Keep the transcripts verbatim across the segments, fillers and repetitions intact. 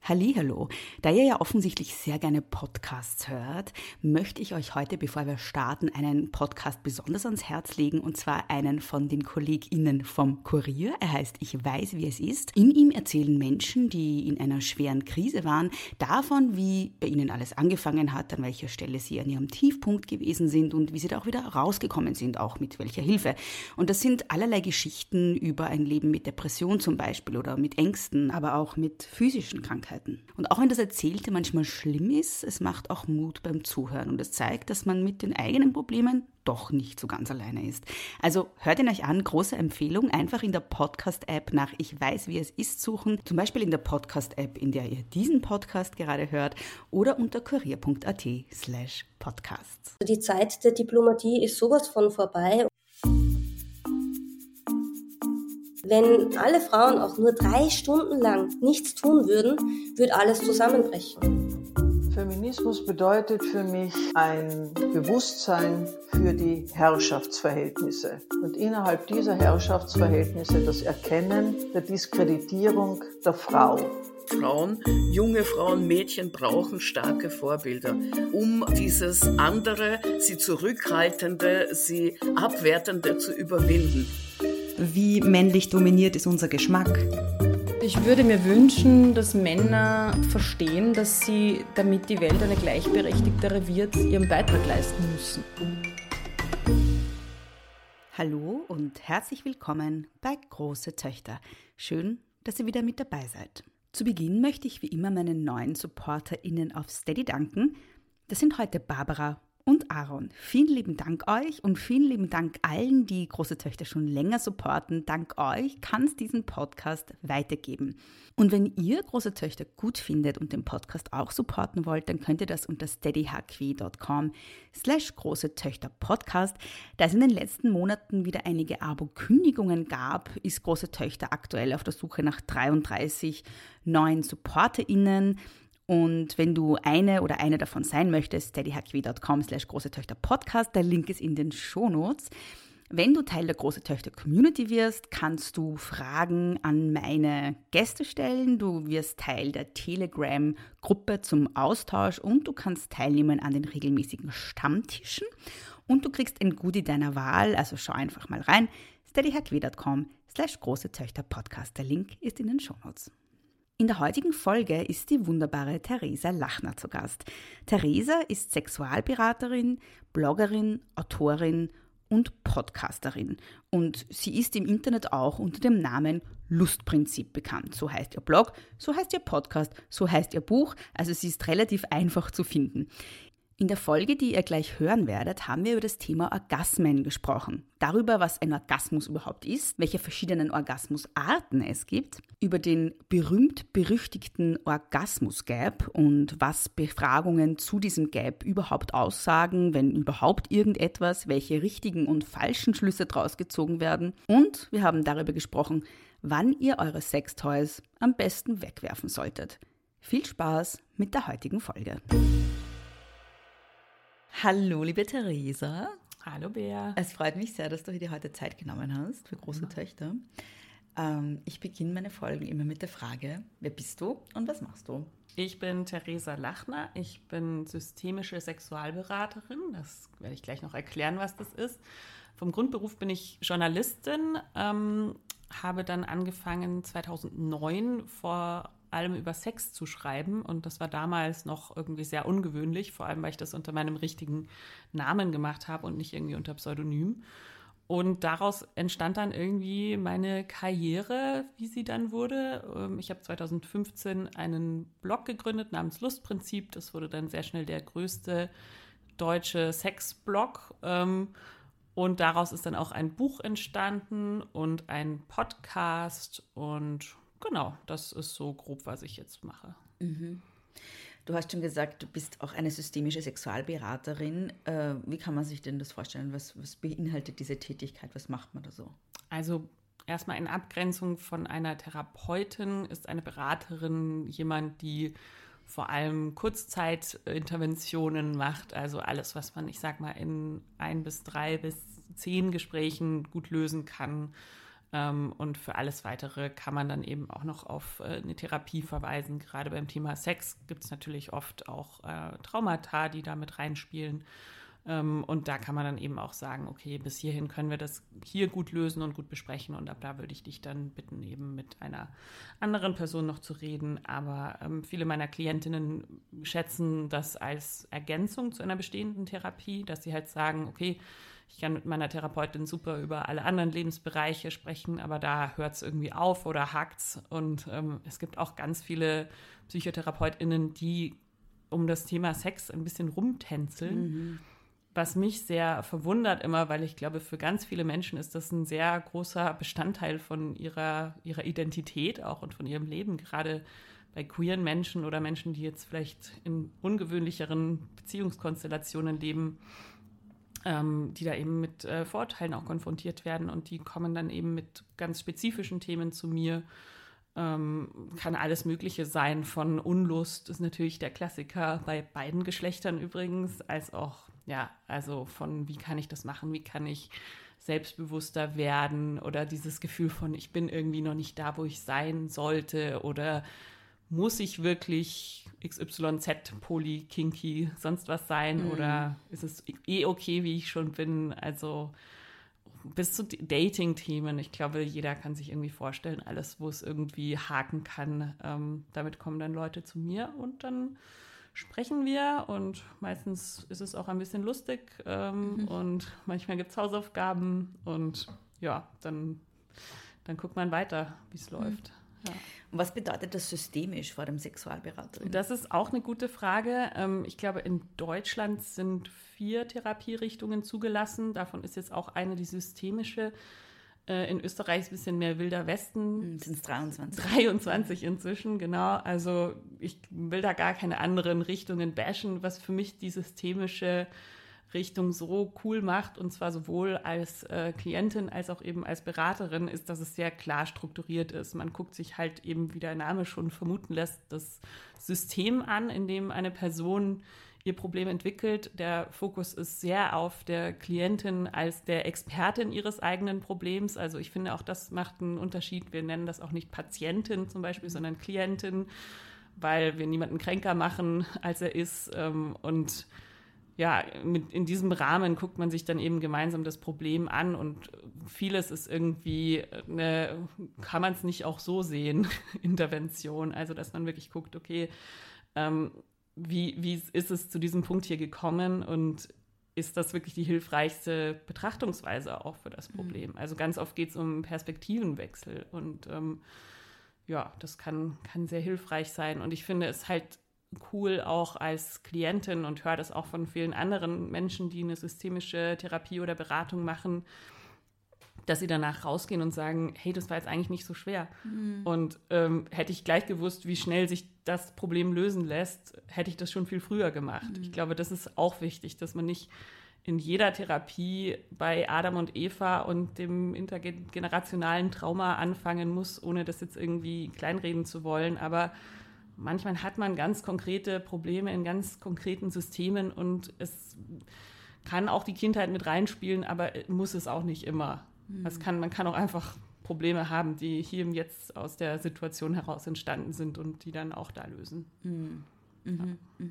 Hallihallo. Da ihr ja offensichtlich sehr gerne Podcasts hört, möchte ich euch heute, bevor wir starten, einen Podcast besonders ans Herz legen, und zwar einen von den KollegInnen vom Kurier. Er heißt Ich weiß, wie es ist. In ihm erzählen Menschen, die in einer schweren Krise waren, davon, wie bei ihnen alles angefangen hat, an welcher Stelle sie an ihrem Tiefpunkt gewesen sind und wie sie da auch wieder rausgekommen sind, auch mit welcher Hilfe. Und das sind allerlei Geschichten über ein Leben mit Depression zum Beispiel oder mit Ängsten, aber auch mit physischen Krankheiten. Und auch wenn das Erzählte manchmal schlimm ist, es macht auch Mut beim Zuhören und es zeigt, dass man mit den eigenen Problemen doch nicht so ganz alleine ist. Also hört ihn euch an, große Empfehlung, einfach in der Podcast-App nach Ich weiß, wie es ist suchen, zum Beispiel in der Podcast-App, in der ihr diesen Podcast gerade hört, oder unter kurier.at slash podcasts. Die Zeit der Diplomatie ist sowas von vorbei. Wenn alle Frauen auch nur drei Stunden lang nichts tun würden, würde alles zusammenbrechen. Feminismus bedeutet für mich ein Bewusstsein für die Herrschaftsverhältnisse und innerhalb dieser Herrschaftsverhältnisse das Erkennen der Diskreditierung der Frau. Frauen, junge Frauen, Mädchen brauchen starke Vorbilder, um dieses andere, sie zurückhaltende, sie abwertende zu überwinden. Wie männlich dominiert ist unser Geschmack? Ich würde mir wünschen, dass Männer verstehen, dass sie, damit die Welt eine gleichberechtigtere wird, ihren Beitrag leisten müssen. Hallo und herzlich willkommen bei Große Töchter. Schön, dass ihr wieder mit dabei seid. Zu Beginn möchte ich wie immer meinen neuen SupporterInnen auf Steady danken. Das sind heute Barbara und Aaron. Vielen lieben Dank euch und vielen lieben Dank allen, die Große Töchter schon länger supporten. Dank euch kann es diesen Podcast weitergeben. Und wenn ihr Große Töchter gut findet und den Podcast auch supporten wollt, dann könnt ihr das unter steadyhq.com slash Große Töchter Podcast. Da es in den letzten Monaten wieder einige Abo-Kündigungen gab, ist Große Töchter aktuell auf der Suche nach dreiunddreißig neuen SupporterInnen. Und wenn du eine oder eine davon sein möchtest, steadyhq.com slash Große Töchter Podcast, der Link ist in den Shownotes. Wenn du Teil der Große Töchter Community wirst, kannst du Fragen an meine Gäste stellen. Du wirst Teil der Telegram-Gruppe zum Austausch und du kannst teilnehmen an den regelmäßigen Stammtischen. Und du kriegst ein Goodie deiner Wahl, also schau einfach mal rein. steadyhq.com slash Große Töchter Podcast, der Link ist in den Shownotes. In der heutigen Folge ist die wunderbare Theresa Lachner zu Gast. Theresa ist Sexualberaterin, Bloggerin, Autorin und Podcasterin. Und sie ist im Internet auch unter dem Namen Lustprinzip bekannt. So heißt ihr Blog, so heißt ihr Podcast, so heißt ihr Buch. Also sie ist relativ einfach zu finden. In der Folge, die ihr gleich hören werdet, haben wir über das Thema Orgasmen gesprochen. Darüber, was ein Orgasmus überhaupt ist, welche verschiedenen Orgasmusarten es gibt, über den berühmt-berüchtigten Orgasmus-Gap und was Befragungen zu diesem Gap überhaupt aussagen, wenn überhaupt irgendetwas, welche richtigen und falschen Schlüsse daraus gezogen werden. Und wir haben darüber gesprochen, wann ihr eure Sextoys am besten wegwerfen solltet. Viel Spaß mit der heutigen Folge. Hallo, liebe Theresa. Hallo, Bea. Es freut mich sehr, dass du dir heute Zeit genommen hast für Große ja. Töchter. Ähm, ich beginne meine Folgen immer mit der Frage, wer bist du und was machst du? Ich bin Theresa Lachner. Ich bin systemische Sexualberaterin. Das werde ich gleich noch erklären, was das ist. Vom Grundberuf bin ich Journalistin, ähm, habe dann angefangen zweitausendneun vor allem über Sex zu schreiben und das war damals noch irgendwie sehr ungewöhnlich, vor allem weil ich das unter meinem richtigen Namen gemacht habe und nicht irgendwie unter Pseudonym. Und daraus entstand dann irgendwie meine Karriere, wie sie dann wurde. Ich habe zweitausendfünfzehn einen Blog gegründet namens Lustprinzip. Das wurde dann sehr schnell der größte deutsche Sexblog. Und daraus ist dann auch ein Buch entstanden und ein Podcast und genau, das ist so grob, was ich jetzt mache. Mhm. Du hast schon gesagt, du bist auch eine systemische Sexualberaterin. Äh, wie kann man sich denn das vorstellen? Was, was beinhaltet diese Tätigkeit? Was macht man da so? Also erstmal in Abgrenzung von einer Therapeutin ist eine Beraterin jemand, die vor allem Kurzzeitinterventionen macht. Also alles, was man, ich sag mal, in ein bis drei bis zehn Gesprächen gut lösen kann. Ähm, und für alles Weitere kann man dann eben auch noch auf äh, eine Therapie verweisen. Gerade beim Thema Sex gibt es natürlich oft auch äh, Traumata, die da mit reinspielen. Ähm, und da kann man dann eben auch sagen, okay, bis hierhin können wir das hier gut lösen und gut besprechen. Und ab da würde ich dich dann bitten, eben mit einer anderen Person noch zu reden. Aber ähm, viele meiner Klientinnen schätzen das als Ergänzung zu einer bestehenden Therapie, dass sie halt sagen, okay, ich kann mit meiner Therapeutin super über alle anderen Lebensbereiche sprechen, aber da hört es irgendwie auf oder hakt's. Und ähm, es gibt auch ganz viele PsychotherapeutInnen, die um das Thema Sex ein bisschen rumtänzeln, mhm. was mich sehr verwundert immer, weil ich glaube, für ganz viele Menschen ist das ein sehr großer Bestandteil von ihrer, ihrer Identität auch und von ihrem Leben, gerade bei queeren Menschen oder Menschen, die jetzt vielleicht in ungewöhnlicheren Beziehungskonstellationen leben, Ähm, die da eben mit äh, Vorurteilen auch konfrontiert werden und die kommen dann eben mit ganz spezifischen Themen zu mir. Ähm, kann alles Mögliche sein, von Unlust ist natürlich der Klassiker bei beiden Geschlechtern übrigens, als auch, ja, also von wie kann ich das machen, wie kann ich selbstbewusster werden oder dieses Gefühl von ich bin irgendwie noch nicht da, wo ich sein sollte oder muss ich wirklich X Y Z, Poly, Kinky, sonst was sein? Mhm. Oder ist es eh okay, wie ich schon bin? Also bis zu Dating-Themen. Ich glaube, jeder kann sich irgendwie vorstellen, alles, wo es irgendwie haken kann. Ähm, damit kommen dann Leute zu mir und dann sprechen wir. Und meistens ist es auch ein bisschen lustig. Ähm, mhm. Und manchmal gibt es Hausaufgaben. Und ja, dann, dann guckt man weiter, wie es mhm. läuft. Ja. Und was bedeutet das systemisch vor dem Sexualberaterin? Das ist auch eine gute Frage. Ich glaube, in Deutschland sind vier Therapierichtungen zugelassen. Davon ist jetzt auch eine die systemische. In Österreich ist ein bisschen mehr Wilder Westen. Sind es dreiundzwanzig? dreiundzwanzig inzwischen, genau. Also ich will da gar keine anderen Richtungen bashen, was für mich die systemische Richtung so cool macht, und zwar sowohl als äh, Klientin als auch eben als Beraterin, ist, dass es sehr klar strukturiert ist. Man guckt sich halt eben, wie der Name schon vermuten lässt, das System an, in dem eine Person ihr Problem entwickelt. Der Fokus ist sehr auf der Klientin als der Expertin ihres eigenen Problems. Also ich finde, auch das macht einen Unterschied. Wir nennen das auch nicht Patientin zum Beispiel, sondern Klientin, weil wir niemanden kränker machen, als er ist. Ähm, und ja, mit, in diesem Rahmen guckt man sich dann eben gemeinsam das Problem an und vieles ist irgendwie, eine, kann man es nicht auch so sehen, Intervention. Also, dass man wirklich guckt, okay, ähm, wie, wie ist es zu diesem Punkt hier gekommen und ist das wirklich die hilfreichste Betrachtungsweise auch für das Problem? Mhm. Also ganz oft geht es um Perspektivenwechsel und ähm, ja, das kann, kann sehr hilfreich sein. Und ich finde es halt cool auch als Klientin und höre das auch von vielen anderen Menschen, die eine systemische Therapie oder Beratung machen, dass sie danach rausgehen und sagen, hey, das war jetzt eigentlich nicht so schwer. Mhm. Und ähm, hätte ich gleich gewusst, wie schnell sich das Problem lösen lässt, hätte ich das schon viel früher gemacht. Mhm. Ich glaube, das ist auch wichtig, dass man nicht in jeder Therapie bei Adam und Eva und dem intergenerationalen Trauma anfangen muss, ohne das jetzt irgendwie kleinreden zu wollen, aber manchmal hat man ganz konkrete Probleme in ganz konkreten Systemen und es kann auch die Kindheit mit reinspielen, aber muss es auch nicht immer. Mhm. Es kann, man kann auch einfach Probleme haben, die hier und jetzt aus der Situation heraus entstanden sind und die dann auch da lösen. Mhm. Mhm. Ja.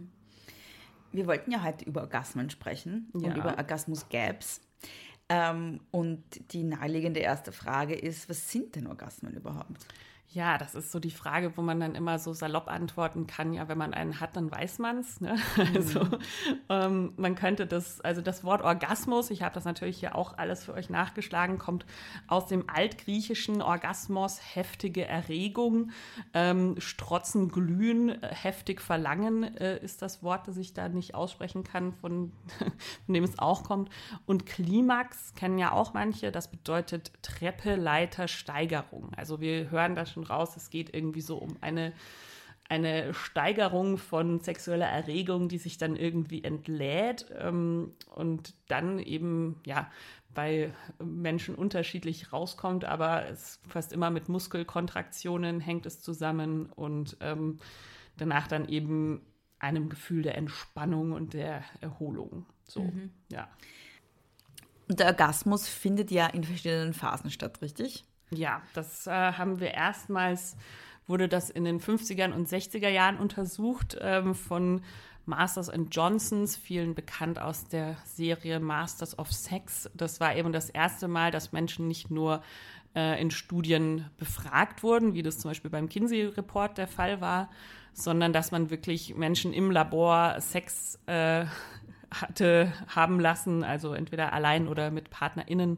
Wir wollten ja heute über Orgasmen sprechen ja. und über Orgasmus-Gaps. Ähm, und die naheliegende erste Frage ist, was sind denn Orgasmen überhaupt? Ja, das ist so die Frage, wo man dann immer so salopp antworten kann, ja, wenn man einen hat, dann weiß man es. Ne? Mhm. Also ähm, man könnte das, also das Wort Orgasmus, ich habe das natürlich hier auch alles für euch nachgeschlagen, kommt aus dem altgriechischen Orgasmos, heftige Erregung, ähm, strotzen, glühen, heftig verlangen äh, ist das Wort, das ich da nicht aussprechen kann, von, von dem es auch kommt. Und Klimax kennen ja auch manche, das bedeutet Treppe, Leiter, Steigerung. Also wir hören da schon raus, es geht irgendwie so um eine, eine Steigerung von sexueller Erregung, die sich dann irgendwie entlädt ähm, und dann eben ja bei Menschen unterschiedlich rauskommt, aber es fast immer mit Muskelkontraktionen hängt es zusammen und ähm, danach dann eben einem Gefühl der Entspannung und der Erholung. So, mhm. ja. Und der Orgasmus findet ja in verschiedenen Phasen statt, richtig? Ja, das äh, haben wir erstmals, wurde das in den fünfziger und sechziger Jahren untersucht ähm, von Masters and Johnsons, vielen bekannt aus der Serie Masters of Sex. Das war eben das erste Mal, dass Menschen nicht nur äh, in Studien befragt wurden, wie das zum Beispiel beim Kinsey-Report der Fall war, sondern dass man wirklich Menschen im Labor Sex äh, hatte haben lassen, also entweder allein oder mit PartnerInnen.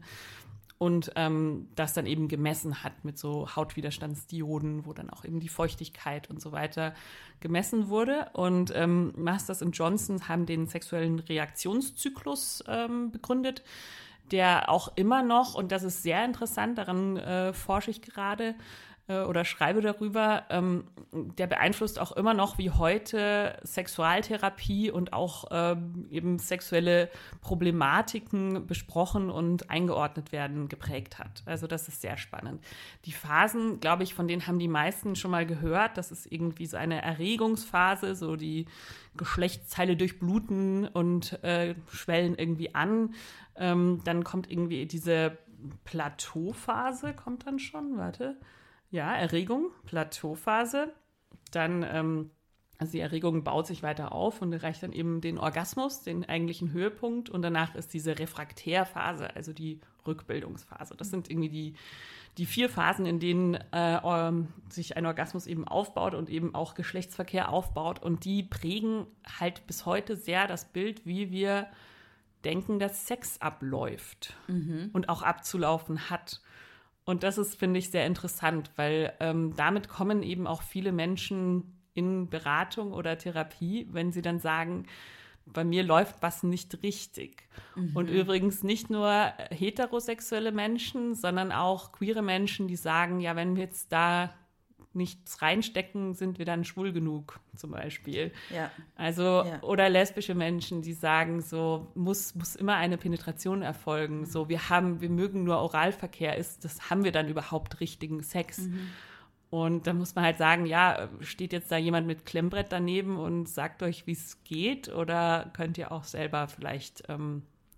Und ähm, das dann eben gemessen hat mit so Hautwiderstandsdioden, wo dann auch eben die Feuchtigkeit und so weiter gemessen wurde. Und ähm, Masters und Johnson haben den sexuellen Reaktionszyklus ähm, begründet, der auch immer noch, und das ist sehr interessant, daran äh, forsche ich gerade, oder schreibe darüber, ähm, der beeinflusst auch immer noch, wie heute Sexualtherapie und auch ähm, eben sexuelle Problematiken besprochen und eingeordnet werden, geprägt hat. Also das ist sehr spannend. Die Phasen, glaube ich, von denen haben die meisten schon mal gehört. Das ist irgendwie so eine Erregungsphase, so die Geschlechtsteile durchbluten und äh, schwellen irgendwie an. Ähm, dann kommt irgendwie diese Plateauphase, kommt dann schon, warte, Ja, Erregung, Plateauphase, dann, ähm, also die Erregung baut sich weiter auf und erreicht dann eben den Orgasmus, den eigentlichen Höhepunkt, und danach ist diese Refraktärphase, also die Rückbildungsphase. Das sind irgendwie die, die vier Phasen, in denen äh, ähm, sich ein Orgasmus eben aufbaut und eben auch Geschlechtsverkehr aufbaut, und die prägen halt bis heute sehr das Bild, wie wir denken, dass Sex abläuft mhm. und auch abzulaufen hat. Und das ist, finde ich, sehr interessant, weil ähm, damit kommen eben auch viele Menschen in Beratung oder Therapie, wenn sie dann sagen, bei mir läuft was nicht richtig. Mhm. Und übrigens nicht nur heterosexuelle Menschen, sondern auch queere Menschen, die sagen, ja, wenn wir jetzt da nichts reinstecken, sind wir dann schwul genug, zum Beispiel. Ja. Also, ja. Oder lesbische Menschen, die sagen, so muss, muss immer eine Penetration erfolgen. Mhm. So, wir haben, wir mögen nur Oralverkehr, ist, das haben wir dann überhaupt richtigen Sex. Mhm. Und dann muss man halt sagen, ja, steht jetzt da jemand mit Klemmbrett daneben und sagt euch, wie es geht, oder könnt ihr auch selber vielleicht ähm,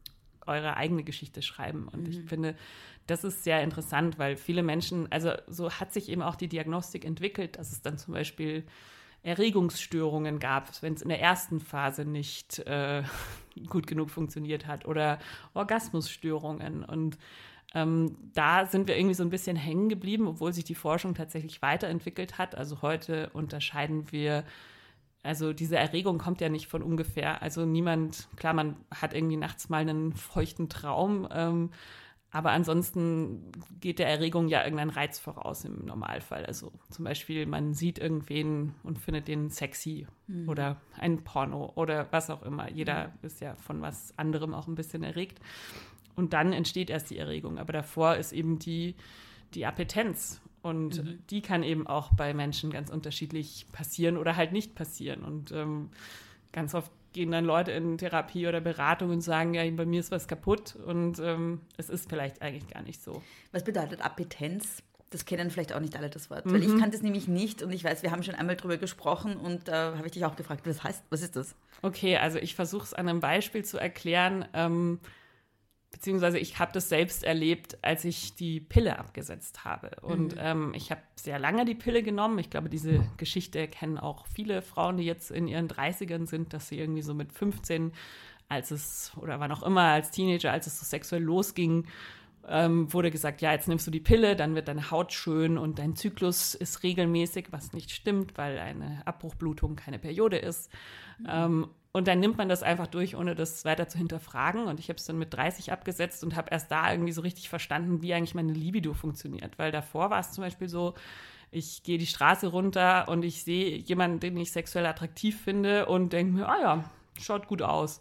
eure eigene Geschichte schreiben? Und mhm. ich finde, das ist sehr interessant, weil viele Menschen, also so hat sich eben auch die Diagnostik entwickelt, dass es dann zum Beispiel Erregungsstörungen gab, wenn es in der ersten Phase nicht äh, gut genug funktioniert hat, oder Orgasmusstörungen. Und ähm, da sind wir irgendwie so ein bisschen hängen geblieben, obwohl sich die Forschung tatsächlich weiterentwickelt hat. Also heute unterscheiden wir, also diese Erregung kommt ja nicht von ungefähr. Also niemand, klar, man hat irgendwie nachts mal einen feuchten Traum, ähm, aber ansonsten geht der Erregung ja irgendein Reiz voraus im Normalfall. Also zum Beispiel, man sieht irgendwen und findet den sexy mhm. oder ein Porno oder was auch immer. Jeder mhm. ist ja von was anderem auch ein bisschen erregt. Und dann entsteht erst die Erregung. Aber davor ist eben die, die Appetenz. Und mhm. die kann eben auch bei Menschen ganz unterschiedlich passieren oder halt nicht passieren. Und ähm, ganz oft gehen dann Leute in Therapie oder Beratung und sagen, ja, bei mir ist was kaputt, und ähm, es ist vielleicht eigentlich gar nicht so. Was bedeutet Appetenz? Das kennen vielleicht auch nicht alle, das Wort. Mhm. Weil ich kannte es nämlich nicht, und ich weiß, wir haben schon einmal drüber gesprochen, und da äh, habe ich dich auch gefragt, was heißt, was ist das? Okay, also ich versuche es an einem Beispiel zu erklären, ähm, beziehungsweise ich habe das selbst erlebt, als ich die Pille abgesetzt habe. Und mhm. ähm, ich habe sehr lange die Pille genommen. Ich glaube, diese Geschichte kennen auch viele Frauen, die jetzt in ihren dreißigern sind, dass sie irgendwie so mit fünfzehn, als es, oder wann auch immer, als Teenager, als es so sexuell losging, ähm, wurde gesagt, ja, jetzt nimmst du die Pille, dann wird deine Haut schön und dein Zyklus ist regelmäßig, was nicht stimmt, weil eine Abbruchblutung keine Periode ist. Mhm. Ähm, Und dann nimmt man das einfach durch, ohne das weiter zu hinterfragen. Und ich habe es dann mit dreißig abgesetzt und habe erst da irgendwie so richtig verstanden, wie eigentlich meine Libido funktioniert. Weil davor war es zum Beispiel so, ich gehe die Straße runter und ich sehe jemanden, den ich sexuell attraktiv finde, und denke mir, ah ja, schaut gut aus.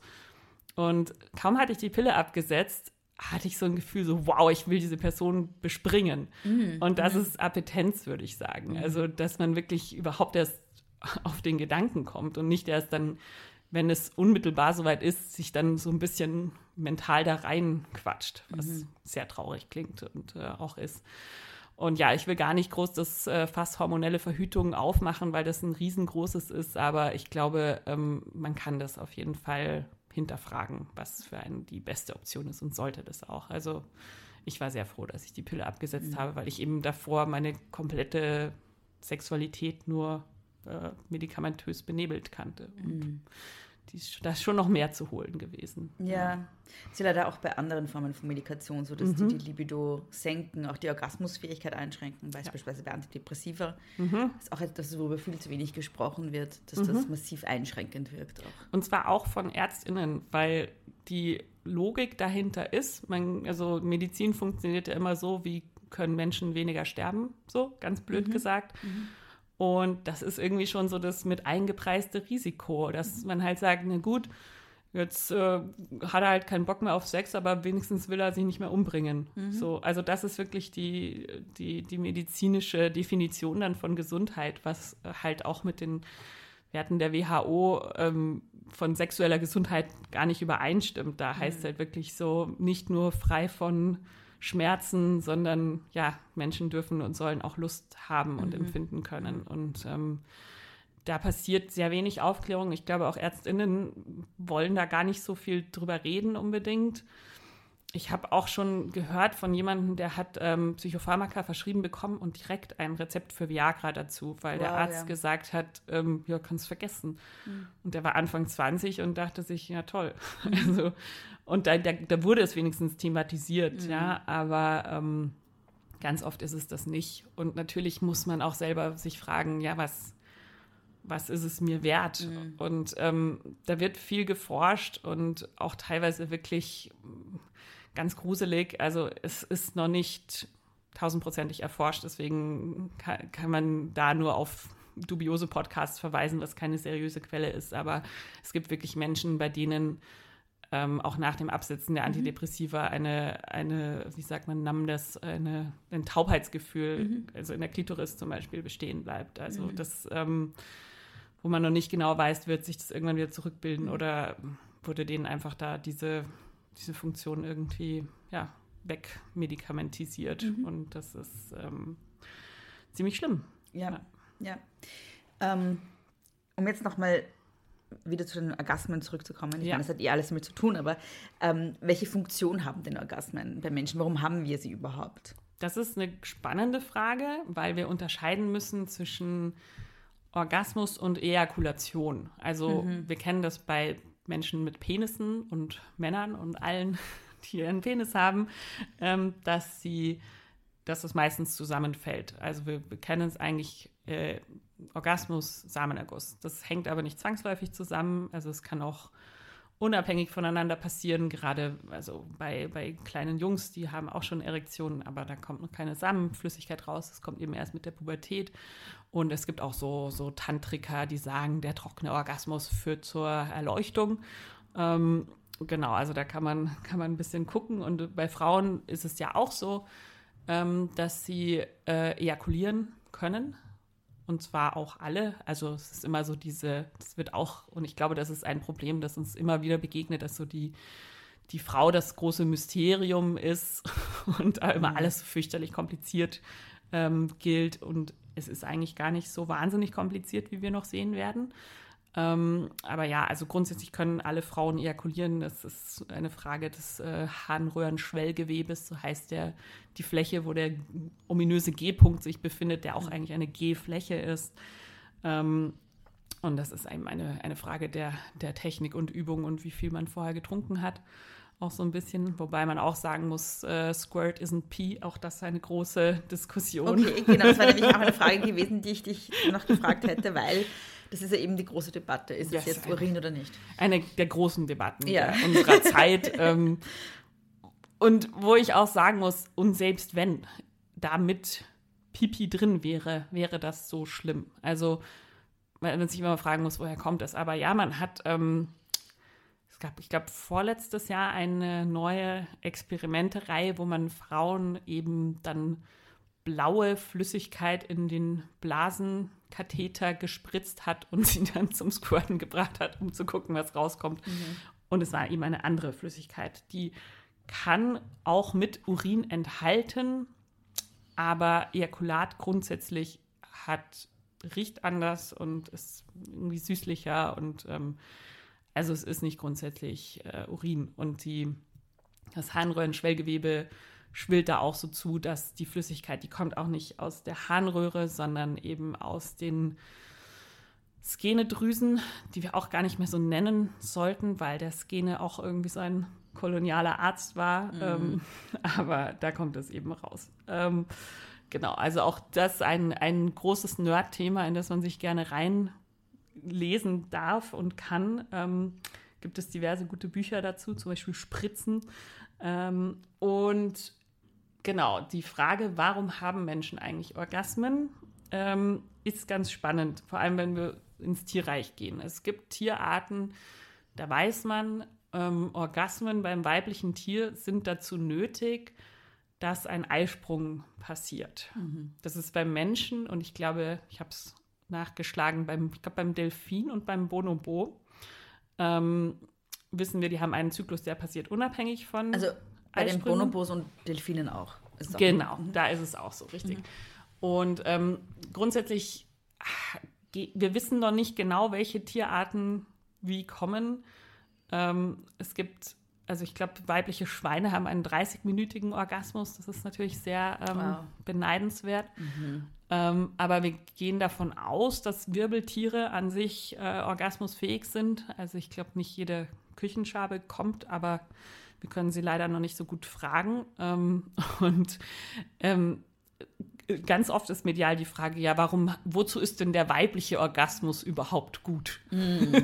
Und kaum hatte ich die Pille abgesetzt, hatte ich so ein Gefühl, so wow, ich will diese Person bespringen. Mhm. Und das mhm. ist Appetenz, würde ich sagen. Mhm. Also, dass man wirklich überhaupt erst auf den Gedanken kommt und nicht erst dann, wenn es unmittelbar soweit ist, sich dann so ein bisschen mental da rein quatscht, was mhm. sehr traurig klingt und äh, auch ist. Und ja, ich will gar nicht groß das äh, Fass hormonelle Verhütung aufmachen, weil das ein riesengroßes ist, aber ich glaube, ähm, man kann das auf jeden Fall hinterfragen, was für einen die beste Option ist, und sollte das auch. Also ich war sehr froh, dass ich die Pille abgesetzt mhm. habe, weil ich eben davor meine komplette Sexualität nur äh, medikamentös benebelt kannte. Und mhm. die, da ist schon noch mehr zu holen gewesen. Ja, ist ja leider auch bei anderen Formen von Medikation so, dass mhm. die die Libido senken, auch die Orgasmusfähigkeit einschränken, beispielsweise ja. bei Antidepressiva. Mhm. Das ist auch etwas, worüber viel zu wenig gesprochen wird, dass mhm. das massiv einschränkend wirkt auch. Und zwar auch von ÄrztInnen, weil die Logik dahinter ist, man, also Medizin funktioniert ja immer so, wie können Menschen weniger sterben, so ganz blöd mhm. gesagt. Mhm. Und das ist irgendwie schon so das mit eingepreiste Risiko, dass mhm. man halt sagt, na gut, jetzt äh, hat er halt keinen Bock mehr auf Sex, aber wenigstens will er sich nicht mehr umbringen. Mhm. So, also das ist wirklich die, die, die medizinische Definition dann von Gesundheit, was halt auch mit den Werten der W H O ähm, von sexueller Gesundheit gar nicht übereinstimmt. Da heißt es halt wirklich so, nicht nur frei von Schmerzen, sondern ja, Menschen dürfen und sollen auch Lust haben und mhm. empfinden können. Und ähm, da passiert sehr wenig Aufklärung. Ich glaube, auch ÄrztInnen wollen da gar nicht so viel drüber reden unbedingt. Ich habe auch schon gehört von jemandem, der hat ähm, Psychopharmaka verschrieben bekommen und direkt ein Rezept für Viagra dazu, weil wow, der Arzt ja. gesagt hat, ähm, ja, kannst vergessen. Mhm. Und der war Anfang zwanzig und dachte sich, ja toll. Mhm. Also, und da, da, da wurde es wenigstens thematisiert, mhm. ja, aber ähm, ganz oft ist es das nicht. Und natürlich muss man auch selber sich fragen, ja, was, was ist es mir wert? Mhm. Und ähm, da wird viel geforscht und auch teilweise wirklich ganz gruselig. Also es ist noch nicht tausendprozentig erforscht, deswegen kann, kann man da nur auf dubiose Podcasts verweisen, was keine seriöse Quelle ist. Aber es gibt wirklich Menschen, bei denen ähm, auch nach dem Absetzen der Antidepressiva eine, eine wie sagt man, Numbness, eine, ein Taubheitsgefühl, mhm. also in der Klitoris zum Beispiel, bestehen bleibt. Also mhm. das, ähm, wo man noch nicht genau weiß, wird sich das irgendwann wieder zurückbilden mhm. oder wurde denen einfach da diese diese Funktion irgendwie ja, wegmedikamentisiert. Mhm. Und das ist ähm, ziemlich schlimm. Ja, ja. ja. Ähm, um jetzt nochmal wieder zu den Orgasmen zurückzukommen. Ich ja. meine, das hat eh alles damit zu tun, aber ähm, welche Funktion haben denn Orgasmen bei Menschen? Warum haben wir sie überhaupt? Das ist eine spannende Frage, weil wir unterscheiden müssen zwischen Orgasmus und Ejakulation. Also mhm. wir kennen das bei Menschen mit Penissen und Männern und allen, die einen Penis haben, ähm, dass sie, dass das meistens zusammenfällt. Also wir, wir kennen es eigentlich äh, Orgasmus, Samenerguss. Das hängt aber nicht zwangsläufig zusammen. Also es kann auch unabhängig voneinander passieren, gerade also bei, bei kleinen Jungs, die haben auch schon Erektionen, aber da kommt noch keine Samenflüssigkeit raus. Das kommt eben erst mit der Pubertät. Und es gibt auch so, so Tantriker, die sagen, der trockene Orgasmus führt zur Erleuchtung. Ähm, genau, also da kann man, kann man ein bisschen gucken. Und bei Frauen ist es ja auch so, ähm, dass sie äh, ejakulieren können. Und zwar auch alle. Also es ist immer so diese, das wird auch, und ich glaube, das ist ein Problem, das uns immer wieder begegnet, dass so die, die Frau das große Mysterium ist und da immer alles so fürchterlich kompliziert ähm, gilt. Und es ist eigentlich gar nicht so wahnsinnig kompliziert, wie wir noch sehen werden. Ähm, aber ja, also grundsätzlich können alle Frauen ejakulieren. Das ist eine Frage des äh, Harnröhrenschwellgewebes, so heißt der, die Fläche, wo der ominöse G-Punkt sich befindet, der auch eigentlich eine G-Fläche ist. Ähm, und das ist eben eine, eine Frage der, der Technik und Übung und wie viel man vorher getrunken hat. Auch so ein bisschen, wobei man auch sagen muss, äh, Squirt isn't Pee, auch das ist eine große Diskussion. Okay, genau, das war nämlich auch eine Frage gewesen, die ich dich noch gefragt hätte, weil das ist ja eben die große Debatte, ist yes, es jetzt Urin oder nicht? Eine der großen Debatten ja. unserer Zeit. ähm, und wo ich auch sagen muss, und selbst wenn da mit Pipi drin wäre, wäre das so schlimm. Also, weil man sich immer fragen muss, woher kommt das? Aber ja, man hat... Ähm, Es gab, ich glaube, vorletztes Jahr eine neue Experimentereihe, wo man Frauen eben dann blaue Flüssigkeit in den Blasenkatheter gespritzt hat und sie dann zum Squirten gebracht hat, um zu gucken, was rauskommt. Mhm. Und es war eben eine andere Flüssigkeit. Die kann auch mit Urin enthalten, aber Ejakulat grundsätzlich hat, riecht anders und ist irgendwie süßlicher und ähm, also es ist nicht grundsätzlich äh, Urin. Und die, das Harnröhrenschwellgewebe schwillt da auch so zu, dass die Flüssigkeit, die kommt auch nicht aus der Harnröhre, sondern eben aus den Skenedrüsen, die wir auch gar nicht mehr so nennen sollten, weil der Skene auch irgendwie so ein kolonialer Arzt war. Mhm. Ähm, aber da kommt es eben raus. Ähm, genau, also auch das ein, ein großes Nerd-Thema, in das man sich gerne reinlesen darf und kann. Ähm, gibt es diverse gute Bücher dazu, zum Beispiel Spritzen. Ähm, und genau, die Frage, warum haben Menschen eigentlich Orgasmen, ähm, ist ganz spannend, vor allem wenn wir ins Tierreich gehen. Es gibt Tierarten, da weiß man, ähm, Orgasmen beim weiblichen Tier sind dazu nötig, dass ein Eisprung passiert. Mhm. Das ist beim Menschen, und ich glaube, ich habe es nachgeschlagen, beim, ich glaube beim Delfin und beim Bonobo, ähm, wissen wir, die haben einen Zyklus, der passiert unabhängig von Also bei Eisprüngen. den Bonobos und Delfinen auch. Ist auch genau, mhm. da ist es auch so, richtig. Mhm. Und ähm, grundsätzlich, wir wissen noch nicht genau, welche Tierarten wie kommen. Ähm, es gibt, also ich glaube, weibliche Schweine haben einen dreißigminütigen Orgasmus. Das ist natürlich sehr ähm, wow. beneidenswert. Mhm. Ähm, aber wir gehen davon aus, dass Wirbeltiere an sich äh, orgasmusfähig sind. Also ich glaube, nicht jede Küchenschabe kommt, aber wir können sie leider noch nicht so gut fragen. Ähm, und ähm, ganz oft ist medial die Frage, ja, warum, wozu ist denn der weibliche Orgasmus überhaupt gut? Mm.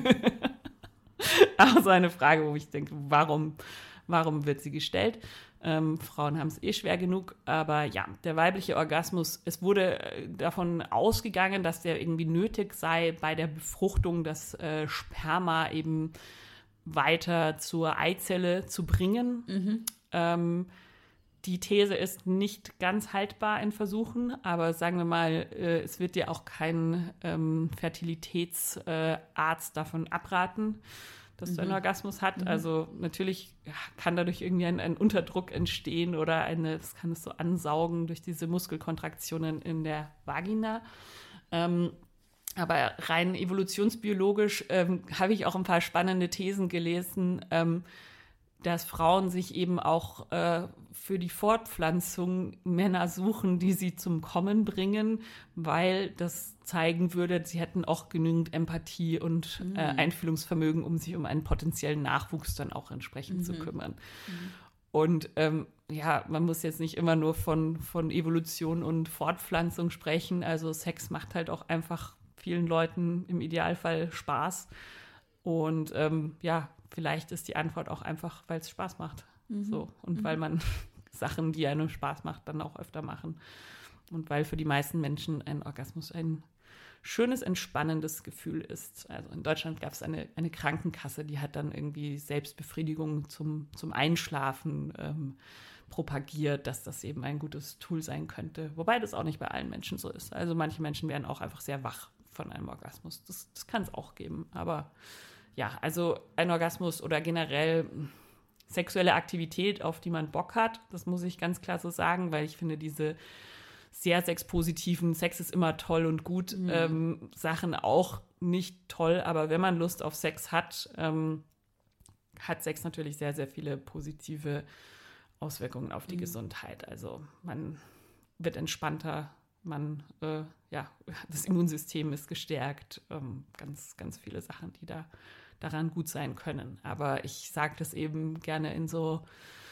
Also eine Frage, wo ich denke, warum, warum wird sie gestellt? Ähm, Frauen haben es eh schwer genug, aber ja, der weibliche Orgasmus, es wurde davon ausgegangen, dass der irgendwie nötig sei bei der Befruchtung, das äh, Sperma eben weiter zur Eizelle zu bringen. Mhm. Ähm, Die These ist nicht ganz haltbar in Versuchen, aber sagen wir mal, äh, es wird dir auch kein ähm, Fertilitätsarzt äh, davon abraten, dass mhm. du einen Orgasmus hast. Mhm. Also natürlich ja, kann dadurch irgendwie ein, ein Unterdruck entstehen oder eine, das kann es so ansaugen durch diese Muskelkontraktionen in der Vagina. Ähm, aber rein evolutionsbiologisch ähm, habe ich auch ein paar spannende Thesen gelesen, ähm, dass Frauen sich eben auch äh, für die Fortpflanzung Männer suchen, die sie zum Kommen bringen, weil das zeigen würde, sie hätten auch genügend Empathie und mhm. äh, Einfühlungsvermögen, um sich um einen potenziellen Nachwuchs dann auch entsprechend mhm. zu kümmern. Mhm. Und ähm, ja, man muss jetzt nicht immer nur von, von Evolution und Fortpflanzung sprechen. Also Sex macht halt auch einfach vielen Leuten im Idealfall Spaß. Und ähm, ja, vielleicht ist die Antwort auch einfach, weil es Spaß macht. Mhm. So. Und mhm. weil man Sachen, die einem Spaß macht, dann auch öfter machen. Und weil für die meisten Menschen ein Orgasmus ein schönes, entspannendes Gefühl ist. Also in Deutschland gab es eine, eine Krankenkasse, die hat dann irgendwie Selbstbefriedigung zum, zum Einschlafen ähm, propagiert, dass das eben ein gutes Tool sein könnte. Wobei das auch nicht bei allen Menschen so ist. Also manche Menschen werden auch einfach sehr wach von einem Orgasmus. Das, das kann es auch geben. Aber ja, also ein Orgasmus oder generell sexuelle Aktivität, auf die man Bock hat, das muss ich ganz klar so sagen, weil ich finde, diese sehr sexpositiven, Sex ist immer toll und gut, mhm. ähm, Sachen auch nicht toll, aber wenn man Lust auf Sex hat, ähm, hat Sex natürlich sehr, sehr viele positive Auswirkungen auf die mhm. Gesundheit. Also man wird entspannter, man, äh, ja, das Immunsystem ist gestärkt, ähm, ganz, ganz viele Sachen, die da daran gut sein können. Aber ich sage das eben gerne in so,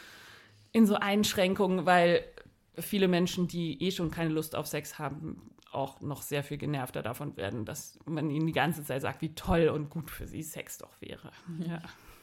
in so Einschränkungen, weil viele Menschen, die eh schon keine Lust auf Sex haben, auch noch sehr viel genervter davon werden, dass man ihnen die ganze Zeit sagt, wie toll und gut für sie Sex doch wäre. Ja,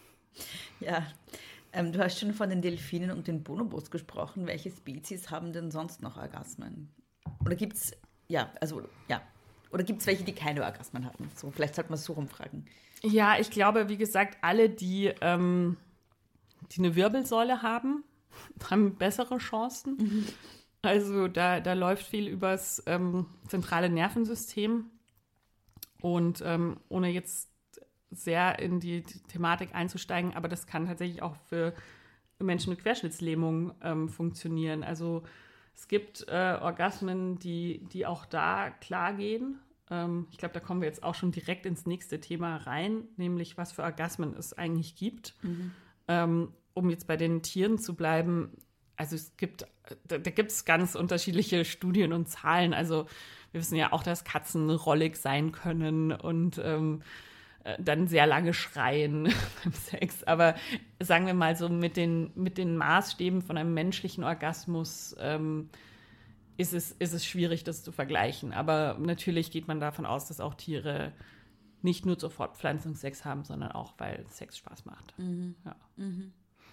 ja. Ähm, du hast schon von den Delfinen und den Bonobos gesprochen. Welche Spezies haben denn sonst noch Orgasmen? Oder gibt es, ja, also, ja. Oder gibt es welche, die keine Orgasmen hatten? So, vielleicht sollte man es so rumfragen. Ja, ich glaube, wie gesagt, alle, die, ähm, die eine Wirbelsäule haben, haben bessere Chancen. Mhm. Also da, da läuft viel übers ähm, zentrale Nervensystem. Und ähm, ohne jetzt sehr in die, die Thematik einzusteigen, aber das kann tatsächlich auch für Menschen mit Querschnittslähmung ähm, funktionieren. Also es gibt äh, Orgasmen, die, die auch da klar gehen. Ähm, ich glaube, da kommen wir jetzt auch schon direkt ins nächste Thema rein, nämlich was für Orgasmen es eigentlich gibt. Mhm. Ähm, um jetzt bei den Tieren zu bleiben, also es gibt, da, da gibt es ganz unterschiedliche Studien und Zahlen. Also wir wissen ja auch, dass Katzen rollig sein können und ähm, dann sehr lange schreien beim Sex. Aber sagen wir mal so, mit den, mit den Maßstäben von einem menschlichen Orgasmus ähm, ist, es, ist es schwierig, das zu vergleichen. Aber natürlich geht man davon aus, dass auch Tiere nicht nur zur Fortpflanzung Sex haben, sondern auch, weil Sex Spaß macht. Mhm. Ja. Mhm.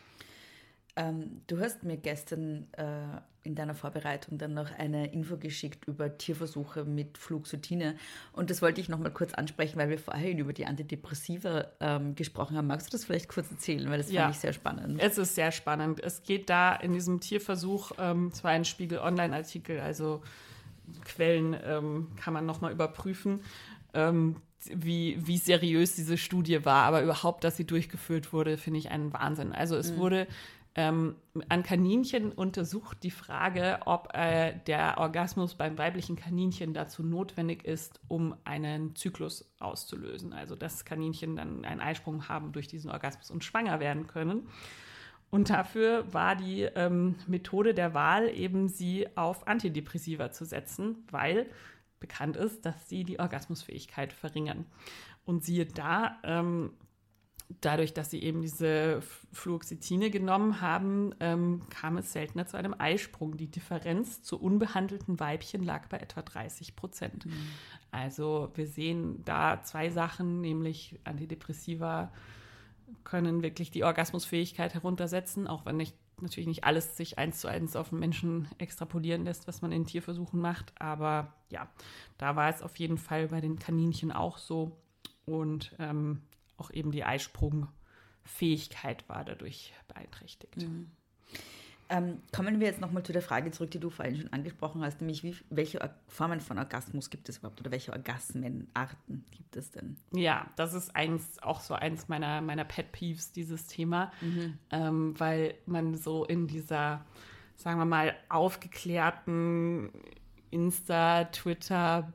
Ähm, du hast mir gestern äh, in deiner Vorbereitung dann noch eine Info geschickt über Tierversuche mit Fluoxetine und das wollte ich noch mal kurz ansprechen, weil wir vorhin über die Antidepressiva ähm, gesprochen haben. Magst du das vielleicht kurz erzählen, weil das Ja. fand ich sehr spannend. Es ist sehr spannend. Es geht da in diesem Tierversuch, ähm, zwar ein Spiegel-Online-Artikel, also Quellen ähm, kann man noch mal überprüfen, ähm, wie, wie seriös diese Studie war, aber überhaupt, dass sie durchgeführt wurde, finde ich einen Wahnsinn. Also es mhm. wurde Ähm, an Kaninchen untersucht die Frage, ob äh, der Orgasmus beim weiblichen Kaninchen dazu notwendig ist, um einen Zyklus auszulösen. Also dass Kaninchen dann einen Eisprung haben durch diesen Orgasmus und schwanger werden können. Und dafür war die ähm, Methode der Wahl eben, sie auf Antidepressiva zu setzen, weil bekannt ist, dass sie die Orgasmusfähigkeit verringern. Und siehe da, ähm, dadurch, dass sie eben diese Fluoxetine genommen haben, ähm, kam es seltener zu einem Eisprung. Die Differenz zu unbehandelten Weibchen lag bei etwa dreißig Prozent. Mhm. Also wir sehen da zwei Sachen, nämlich Antidepressiva können wirklich die Orgasmusfähigkeit heruntersetzen, auch wenn nicht, natürlich nicht alles sich eins zu eins auf den Menschen extrapolieren lässt, was man in Tierversuchen macht. Aber ja, da war es auf jeden Fall bei den Kaninchen auch so. Und ähm, auch eben die Eisprungfähigkeit war dadurch beeinträchtigt. Mhm. Ähm, kommen wir jetzt nochmal zu der Frage zurück, die du vorhin schon angesprochen hast, nämlich wie, welche Or- Formen von Orgasmus gibt es überhaupt oder welche Orgasmenarten gibt es denn? Ja, das ist eins, auch so eins meiner, meiner Pet-Peeves, dieses Thema, mhm. ähm, weil man so in dieser, sagen wir mal, aufgeklärten Insta-, Twitter-,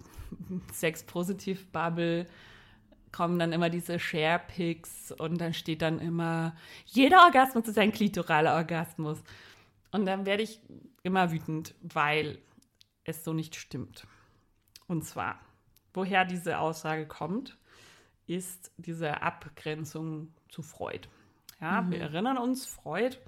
Sex-Positiv-Bubble kommen dann immer diese Share-Pics und dann steht dann immer, jeder Orgasmus ist ein klitoraler Orgasmus. Und dann werde ich immer wütend, weil es so nicht stimmt. Und zwar, woher diese Aussage kommt, ist diese Abgrenzung zu Freud. Ja, mhm. Wir erinnern uns, Freud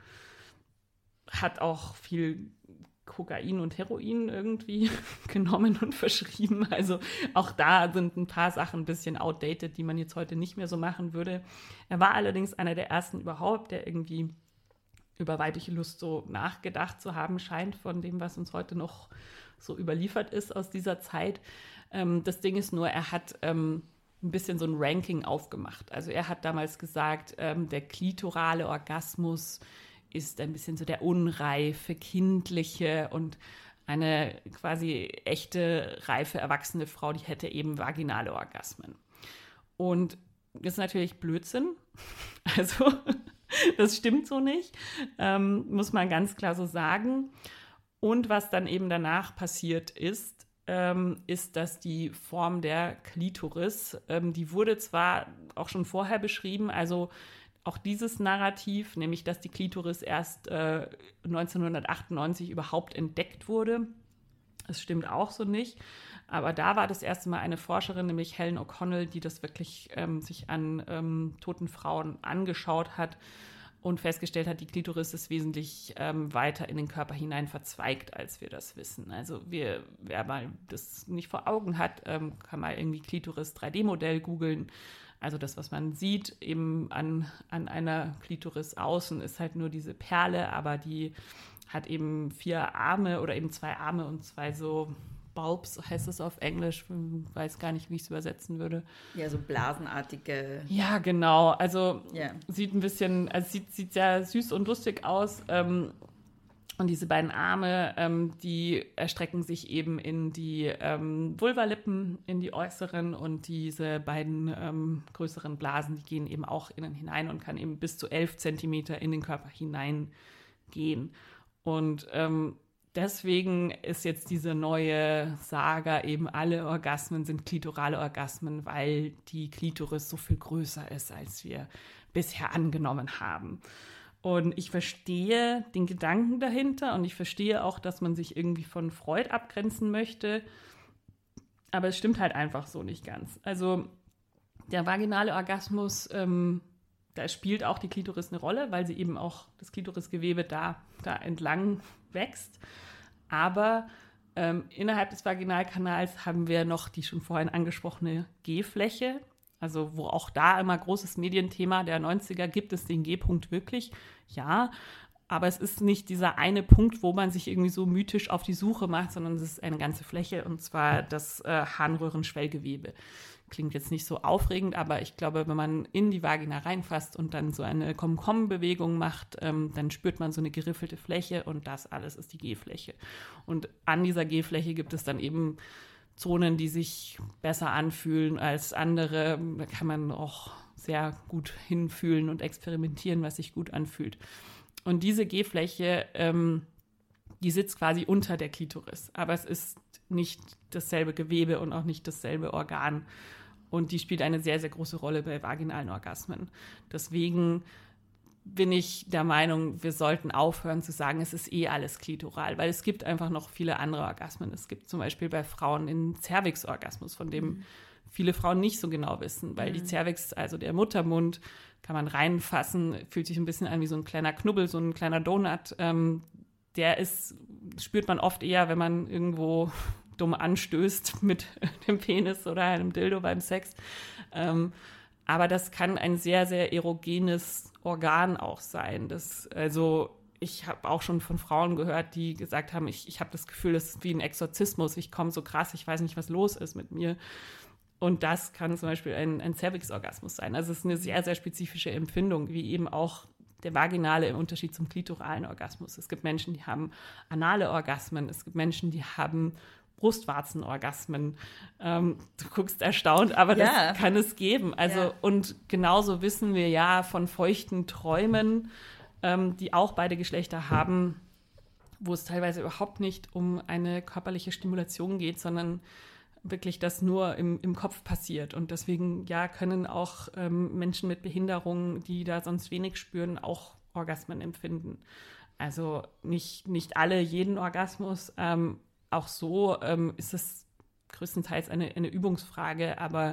hat auch viel Kokain und Heroin irgendwie genommen und verschrieben. Also auch da sind ein paar Sachen ein bisschen outdated, die man jetzt heute nicht mehr so machen würde. Er war allerdings einer der ersten überhaupt, der irgendwie über weibliche Lust so nachgedacht zu haben scheint, von dem, was uns heute noch so überliefert ist aus dieser Zeit. Ähm, das Ding ist nur, er hat ähm, ein bisschen so ein Ranking aufgemacht. Also er hat damals gesagt, ähm, der klitorale Orgasmus ist ein bisschen so der unreife, kindliche und eine quasi echte, reife, erwachsene Frau, die hätte eben vaginale Orgasmen. Und das ist natürlich Blödsinn. Also das stimmt so nicht, ähm, muss man ganz klar so sagen. Und was dann eben danach passiert ist, ähm, ist, dass die Form der Klitoris, ähm, die wurde zwar auch schon vorher beschrieben, also auch dieses Narrativ, nämlich dass die Klitoris erst äh, neunzehnhundertachtundneunzig überhaupt entdeckt wurde. Das stimmt auch so nicht. Aber da war das erste Mal eine Forscherin, nämlich Helen O'Connell, die das wirklich ähm, sich an ähm, toten Frauen angeschaut hat und festgestellt hat, die Klitoris ist wesentlich ähm, weiter in den Körper hinein verzweigt, als wir das wissen. Also wir, wer mal das nicht vor Augen hat, ähm, kann mal irgendwie Klitoris drei D Modell googeln. Also das, was man sieht eben an, an einer Klitoris außen, ist halt nur diese Perle, aber die hat eben vier Arme oder eben zwei Arme und zwei so Bulbs, heißt es auf Englisch, ich weiß gar nicht, wie ich es übersetzen würde. Ja, so blasenartige. Ja, genau. Also yeah. sieht ein bisschen, also sieht, sieht sehr süß und lustig aus. Ähm, Und diese beiden Arme, ähm, die erstrecken sich eben in die ähm, Vulvalippen, in die äußeren, und diese beiden ähm, größeren Blasen, die gehen eben auch innen hinein und kann eben bis zu elf Zentimeter in den Körper hineingehen. Und ähm, deswegen ist jetzt diese neue Saga eben, alle Orgasmen sind klitorale Orgasmen, weil die Klitoris so viel größer ist, als wir bisher angenommen haben. Und ich verstehe den Gedanken dahinter und ich verstehe auch, dass man sich irgendwie von Freud abgrenzen möchte. Aber es stimmt halt einfach so nicht ganz. Also der vaginale Orgasmus, ähm, da spielt auch die Klitoris eine Rolle, weil sie eben auch das Klitorisgewebe da, da entlang wächst. Aber ähm, innerhalb des Vaginalkanals haben wir noch die schon vorhin angesprochene G-Fläche. Also wo auch da immer großes Medienthema der neunziger, gibt es den G-Punkt wirklich? Ja, aber es ist nicht dieser eine Punkt, wo man sich irgendwie so mythisch auf die Suche macht, sondern es ist eine ganze Fläche, und zwar das äh, Harnröhrenschwellgewebe. Klingt jetzt nicht so aufregend, aber ich glaube, wenn man in die Vagina reinfasst und dann so eine Komm-Komm-Bewegung macht, ähm, dann spürt man so eine geriffelte Fläche, und das alles ist die G-Fläche. Und an dieser G-Fläche gibt es dann eben Zonen, die sich besser anfühlen als andere. Da kann man auch sehr gut hinfühlen und experimentieren, was sich gut anfühlt. Und diese G-Fläche, ähm, die sitzt quasi unter der Klitoris. Aber es ist nicht dasselbe Gewebe und auch nicht dasselbe Organ. Und die spielt eine sehr, sehr große Rolle bei vaginalen Orgasmen. Deswegen bin ich der Meinung, wir sollten aufhören zu sagen, es ist eh alles klitoral, weil es gibt einfach noch viele andere Orgasmen. Es gibt zum Beispiel bei Frauen den Cervix-Orgasmus, von dem mhm. viele Frauen nicht so genau wissen, weil mhm. die Cervix, also der Muttermund, kann man reinfassen, fühlt sich ein bisschen an wie so ein kleiner Knubbel, so ein kleiner Donut. Ähm, der ist, spürt man oft eher, wenn man irgendwo dumm anstößt mit dem Penis oder einem Dildo beim Sex. Ähm, aber das kann ein sehr, sehr erogenes Organ auch sein. Das, also ich habe auch schon von Frauen gehört, die gesagt haben, ich, ich habe das Gefühl, das ist wie ein Exorzismus. Ich komme so krass, ich weiß nicht, was los ist mit mir. Und das kann zum Beispiel ein, ein Cervix-Orgasmus sein. Also es ist eine sehr, sehr spezifische Empfindung, wie eben auch der vaginale im Unterschied zum klitoralen Orgasmus. Es gibt Menschen, die haben anale Orgasmen. Es gibt Menschen, die haben Brustwarzenorgasmen. Ähm, du guckst erstaunt, aber ja. das kann es geben. Also ja. Und genauso wissen wir ja von feuchten Träumen, ähm, die auch beide Geschlechter haben, wo es teilweise überhaupt nicht um eine körperliche Stimulation geht, sondern wirklich das nur im, im Kopf passiert. Und deswegen ja können auch ähm, Menschen mit Behinderungen, die da sonst wenig spüren, auch Orgasmen empfinden. Also nicht, nicht alle jeden Orgasmus. Ähm, auch so ähm, ist es größtenteils eine, eine Übungsfrage, aber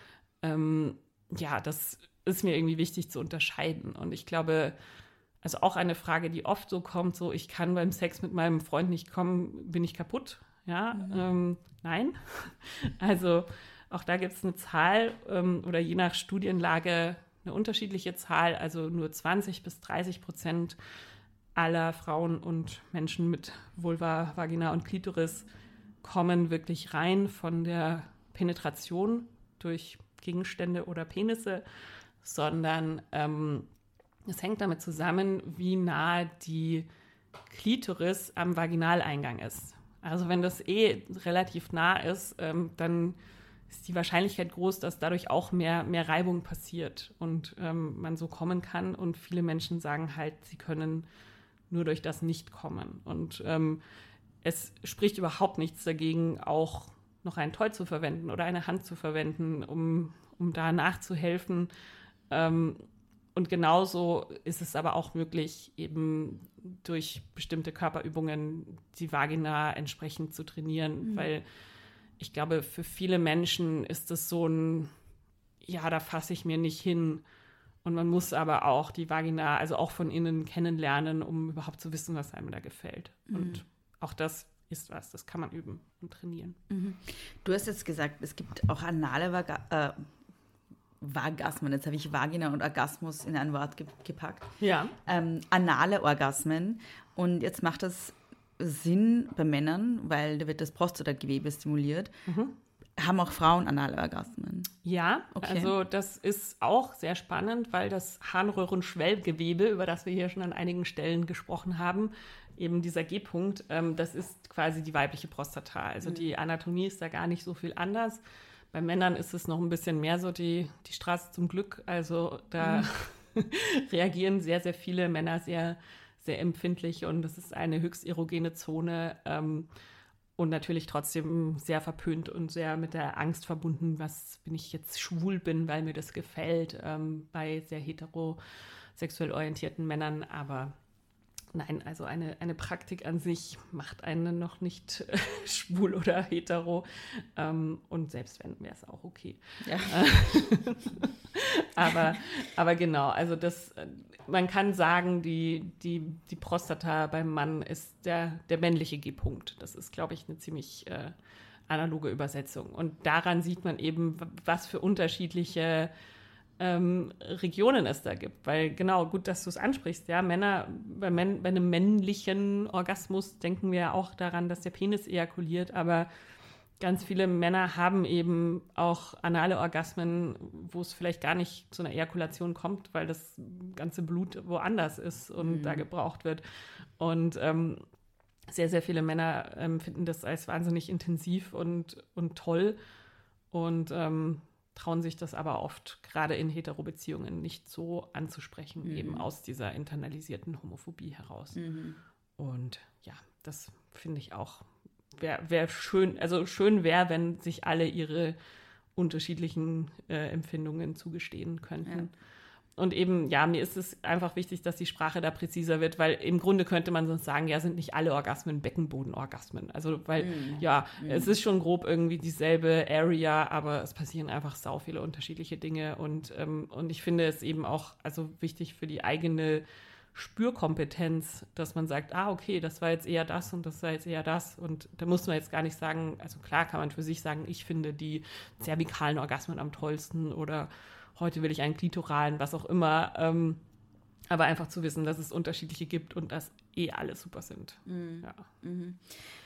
ähm, ja, das ist mir irgendwie wichtig zu unterscheiden. Und ich glaube, also auch eine Frage, die oft so kommt, so ich kann beim Sex mit meinem Freund nicht kommen, bin ich kaputt? Ja, mhm. ähm, nein. Also auch da gibt es eine Zahl ähm, oder je nach Studienlage eine unterschiedliche Zahl. Also nur zwanzig bis dreißig Prozent aller Frauen und Menschen mit Vulva, Vagina und Klitoris kommen wirklich rein von der Penetration durch Gegenstände oder Penisse, sondern ähm, es hängt damit zusammen, wie nah die Klitoris am Vaginaleingang ist. Also wenn das eh relativ nah ist, ähm, dann ist die Wahrscheinlichkeit groß, dass dadurch auch mehr, mehr Reibung passiert und ähm, man so kommen kann. Und viele Menschen sagen halt, sie können nur durch das nicht kommen. Und ähm, es spricht überhaupt nichts dagegen, auch noch ein Toy zu verwenden oder eine Hand zu verwenden, um, um da nachzuhelfen. Ähm, Und genauso ist es aber auch möglich, eben durch bestimmte Körperübungen die Vagina entsprechend zu trainieren, mhm. weil ich glaube, für viele Menschen ist es so ein, ja, da fasse ich mir nicht hin. Und man muss aber auch die Vagina, also auch von innen kennenlernen, um überhaupt zu wissen, was einem da gefällt. Mhm. Und auch das ist was, das kann man üben und trainieren. Mhm. Du hast jetzt gesagt, es gibt auch anale Vagina. Äh Vagasmen, jetzt habe ich Vagina und Orgasmus in ein Wort ge- gepackt. Ja. Ähm, anale Orgasmen. Und jetzt macht das Sinn bei Männern, weil da wird das Prostatagewebe stimuliert. Mhm. Haben auch Frauen anale Orgasmen? Ja, okay. Also das ist auch sehr spannend, weil das Harnröhrenschwellgewebe, über das wir hier schon an einigen Stellen gesprochen haben, eben dieser G-Punkt, ähm, das ist quasi die weibliche Prostata. Also mhm. die Anatomie ist da gar nicht so viel anders. Bei Männern ist es noch ein bisschen mehr so die, die Straße zum Glück. Also da mhm. reagieren sehr, sehr viele Männer sehr, sehr empfindlich und das ist eine höchst erogene Zone. Ähm, Und natürlich trotzdem sehr verpönt und sehr mit der Angst verbunden, was, wenn ich jetzt schwul bin, weil mir das gefällt, ähm, bei sehr heterosexuell orientierten Männern. Aber nein, also eine, eine Praktik an sich macht einen noch nicht äh, schwul oder hetero. Ähm, und selbst wenn, wäre es auch okay. Ja. aber, aber genau, also das, man kann sagen, die, die, die Prostata beim Mann ist der, der männliche G-Punkt. Das ist, glaube ich, eine ziemlich äh, analoge Übersetzung. Und daran sieht man eben, was für unterschiedliche ähm, Regionen es da gibt. Weil genau, gut, dass du es ansprichst. Ja, Männer, bei, Män- bei einem männlichen Orgasmus denken wir ja auch daran, dass der Penis ejakuliert, aber ganz viele Männer haben eben auch anale Orgasmen, wo es vielleicht gar nicht zu einer Ejakulation kommt, weil das ganze Blut woanders ist und mhm. da gebraucht wird. Und ähm, sehr, sehr viele Männer ähm, finden das als wahnsinnig intensiv und, und toll und ähm, trauen sich das aber oft, gerade in Hetero-Beziehungen, nicht so anzusprechen, mhm. eben aus dieser internalisierten Homophobie heraus. Mhm. Und ja, das finde ich auch Wäre wär schön, also schön wäre, wenn sich alle ihre unterschiedlichen äh, Empfindungen zugestehen könnten. Ja. Und eben, ja, mir ist es einfach wichtig, dass die Sprache da präziser wird, weil im Grunde könnte man sonst sagen, ja, sind nicht alle Orgasmen Beckenbodenorgasmen. Also, weil, mm. ja, mm. es ist schon grob irgendwie dieselbe Area, aber es passieren einfach sau viele unterschiedliche Dinge. Und, ähm, und ich finde es eben auch also wichtig für die eigene Spürkompetenz, dass man sagt, ah, okay, das war jetzt eher das und das war jetzt eher das. Und da muss man jetzt gar nicht sagen, also klar kann man für sich sagen, ich finde die zervikalen Orgasmen am tollsten oder heute will ich einen klitoralen, was auch immer. Ähm, aber einfach zu wissen, dass es unterschiedliche gibt und dass eh alle super sind. Mhm. Ja. Mhm.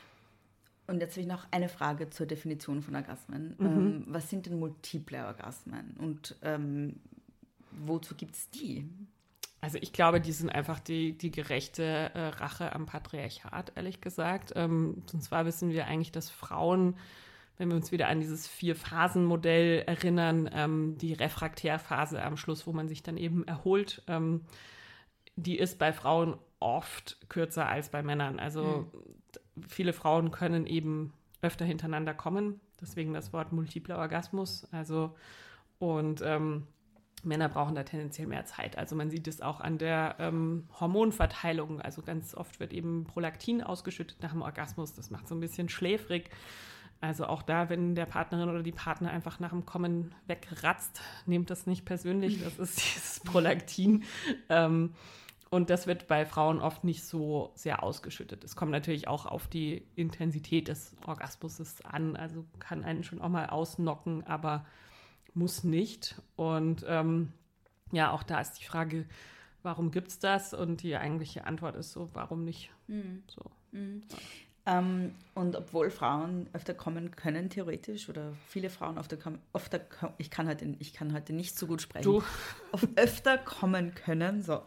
Und jetzt habe ich noch eine Frage zur Definition von Orgasmen. Mhm. Ähm, was sind denn multiple Orgasmen und ähm, wozu gibt es die? Also ich glaube, die sind einfach die, die gerechte äh, Rache am Patriarchat, ehrlich gesagt. Ähm, und zwar wissen wir eigentlich, dass Frauen, wenn wir uns wieder an dieses Vier-Phasen-Modell erinnern, ähm, die Refraktärphase am Schluss, wo man sich dann eben erholt, ähm, die ist bei Frauen oft kürzer als bei Männern. Also mhm. viele Frauen können eben öfter hintereinander kommen, deswegen das Wort multipler Orgasmus. Also und ähm, Männer brauchen da tendenziell mehr Zeit. Also man sieht es auch an der ähm, Hormonverteilung. Also ganz oft wird eben Prolaktin ausgeschüttet nach dem Orgasmus. Das macht so ein bisschen schläfrig. Also auch da, wenn der Partnerin oder die Partner einfach nach dem Kommen wegratzt, nehmt das nicht persönlich. Das ist dieses Prolaktin. ähm, und das wird bei Frauen oft nicht so sehr ausgeschüttet. Es kommt natürlich auch auf die Intensität des Orgasmus an. Also kann einen schon auch mal ausnocken, aber muss nicht. Und ähm, ja, auch da ist die Frage, warum gibt es das? Und die eigentliche Antwort ist so, warum nicht? Mhm. So. Mhm. Ja. Ähm, und obwohl Frauen öfter kommen können, theoretisch, oder viele Frauen öfter kommen, öfter, ich, kann heute, ich kann heute nicht so gut sprechen, du. Auf öfter kommen können, so.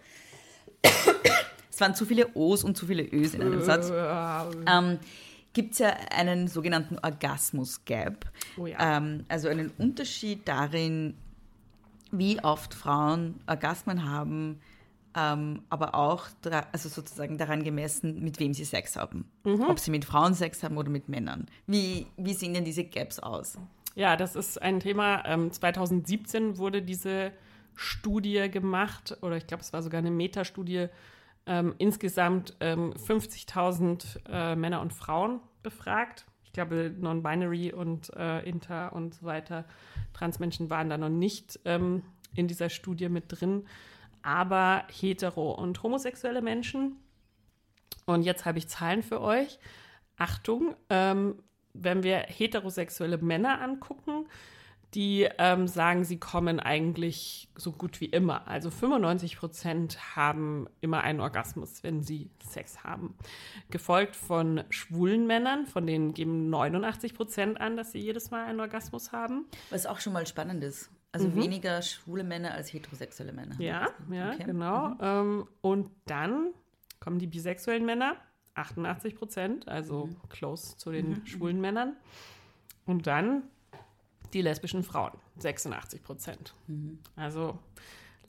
Es waren zu viele O's und zu viele Ö's in einem Satz. ähm, gibt es ja einen sogenannten Orgasmus-Gap. Oh ja. ähm, also einen Unterschied darin, wie oft Frauen Orgasmen haben, ähm, aber auch dra- also sozusagen daran gemessen, mit wem sie Sex haben. Mhm. Ob sie mit Frauen Sex haben oder mit Männern. Wie, wie sehen denn diese Gaps aus? Ja, das ist ein Thema. Ähm, zwanzig siebzehn wurde diese Studie gemacht, oder ich glaube, es war sogar eine Metastudie, Ähm, insgesamt ähm, fünfzigtausend äh, Männer und Frauen befragt. Ich glaube, Non-Binary und äh, Inter und so weiter, Transmenschen waren da noch nicht ähm, in dieser Studie mit drin, aber hetero- und homosexuelle Menschen. Und jetzt habe ich Zahlen für euch. Achtung, ähm, wenn wir heterosexuelle Männer angucken, die ähm, sagen, sie kommen eigentlich so gut wie immer. Also fünfundneunzig Prozent haben immer einen Orgasmus, wenn sie Sex haben. Gefolgt von schwulen Männern, von denen geben neunundachtzig Prozent an, dass sie jedes Mal einen Orgasmus haben. Was auch schon mal spannend ist. Also mhm. weniger schwule Männer als heterosexuelle Männer. Ja, ja, okay. Genau. Mhm. Ähm, und dann kommen die bisexuellen Männer, achtundachtzig Prozent, also mhm. close zu den mhm. schwulen Männern. Und dann die lesbischen Frauen, sechsundachtzig Prozent. Mhm. Also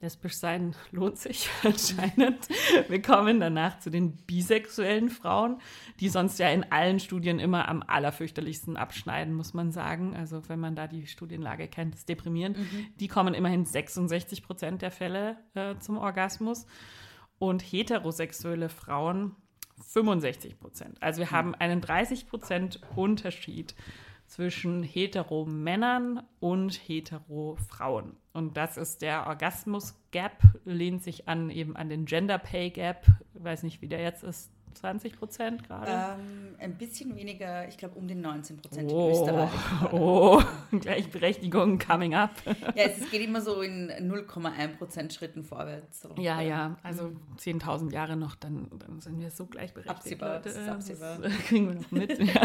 lesbisch sein lohnt sich anscheinend. Wir kommen danach zu den bisexuellen Frauen, die sonst ja in allen Studien immer am allerfürchterlichsten abschneiden, muss man sagen. Also wenn man da die Studienlage kennt, ist deprimierend. Mhm. Die kommen immerhin sechsundsechzig Prozent der Fälle äh, zum Orgasmus. Und heterosexuelle Frauen fünfundsechzig Prozent. Also wir mhm. haben einen dreißig Prozent Unterschied zwischen Hetero-Männern und Hetero-Frauen. Und das ist der Orgasmus-Gap, lehnt sich an eben an den Gender-Pay-Gap. Ich weiß nicht, wie der jetzt ist, zwanzig Prozent gerade? Ähm, ein bisschen weniger, ich glaube um die neunzehn Prozent oh, in Österreich. Oh, Gleichberechtigung coming up. Ja, es geht immer so in null Komma eins Prozent Schritten vorwärts. So. Ja, ja, also zehntausend Jahre noch, dann, dann sind wir so gleichberechtigt. Absehbar, Leute. das ist absehbar. Das kriegen wir noch mit. Ja.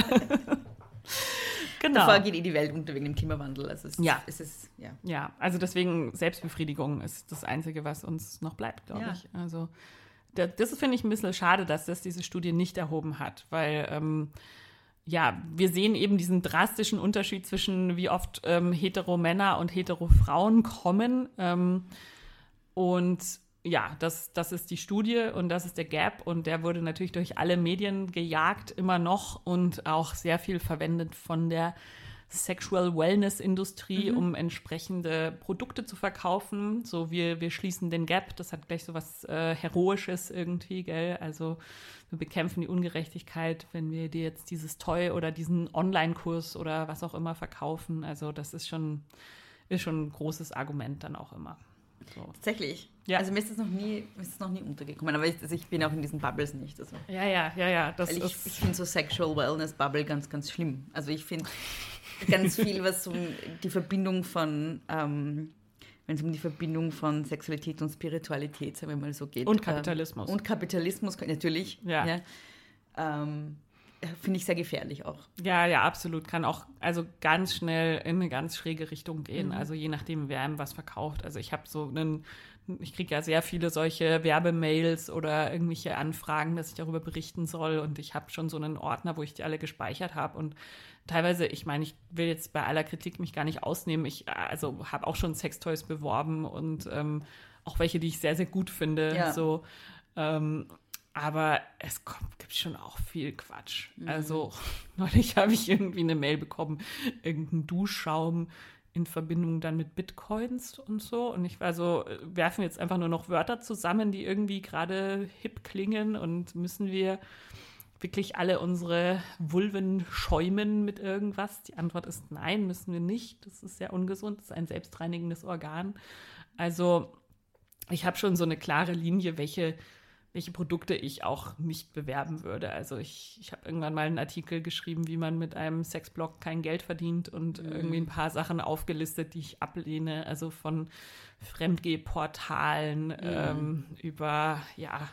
Genau. Davor geht eh die Welt unter wegen dem Klimawandel. Also es, ja. Es ist, ja. ja, also deswegen Selbstbefriedigung ist das Einzige, was uns noch bleibt, glaube ja. ich. Also das finde ich ein bisschen schade, dass das diese Studie nicht erhoben hat, weil ähm, ja, wir sehen eben diesen drastischen Unterschied zwischen wie oft ähm, Hetero-Männer und Hetero-Frauen kommen ähm, und ja, das, das ist die Studie und das ist der Gap und der wurde natürlich durch alle Medien gejagt, immer noch und auch sehr viel verwendet von der Sexual Wellness-Industrie, mhm. um entsprechende Produkte zu verkaufen. So, wir, wir schließen den Gap, das hat gleich so was äh, Heroisches irgendwie, gell? Also wir bekämpfen die Ungerechtigkeit, wenn wir dir jetzt dieses Toy oder diesen Online-Kurs oder was auch immer verkaufen. Also das ist schon, ist schon ein großes Argument dann auch immer. So. Tatsächlich. Ja. Also mir ist das noch nie, mir ist das noch nie untergekommen, aber ich, also ich bin auch in diesen Bubbles nicht. Also. Ja, ja, ja, ja. Das Weil ich ist ich finde so Sexual Wellness Bubble ganz, ganz schlimm. Also ich finde ganz viel, was um die Verbindung von, ähm, wenn es um die Verbindung von Sexualität und Spiritualität, sagen wir mal so geht. Und Kapitalismus. Ähm, und Kapitalismus, natürlich. Ja. ja ähm, finde ich sehr gefährlich auch. Ja, ja, absolut. Kann auch also ganz schnell in eine ganz schräge Richtung gehen. Mhm. Also je nachdem, wer einem was verkauft. Also ich habe so einen, ich kriege ja sehr viele solche Werbemails oder irgendwelche Anfragen, dass ich darüber berichten soll. Und ich habe schon so einen Ordner, wo ich die alle gespeichert habe. Und teilweise, ich meine, ich will jetzt bei aller Kritik mich gar nicht ausnehmen. Ich also habe auch schon Sextoys beworben und ähm, auch welche, die ich sehr, sehr gut finde. Ja. So, ähm, aber es kommt, gibt schon auch viel Quatsch. Mhm. Also neulich habe ich irgendwie eine Mail bekommen, irgendein Duschschaum in Verbindung dann mit Bitcoins und so. Und ich war so, werfen jetzt einfach nur noch Wörter zusammen, die irgendwie gerade hip klingen und müssen wir wirklich alle unsere Vulven schäumen mit irgendwas? Die Antwort ist nein, müssen wir nicht. Das ist sehr ungesund, das ist ein selbstreinigendes Organ. Also ich habe schon so eine klare Linie, welche welche Produkte ich auch nicht bewerben würde. Also ich, ich habe irgendwann mal einen Artikel geschrieben, wie man mit einem Sexblog kein Geld verdient und mhm. irgendwie ein paar Sachen aufgelistet, die ich ablehne. Also von Fremdgeh-Portalen mhm. ähm, über, ja,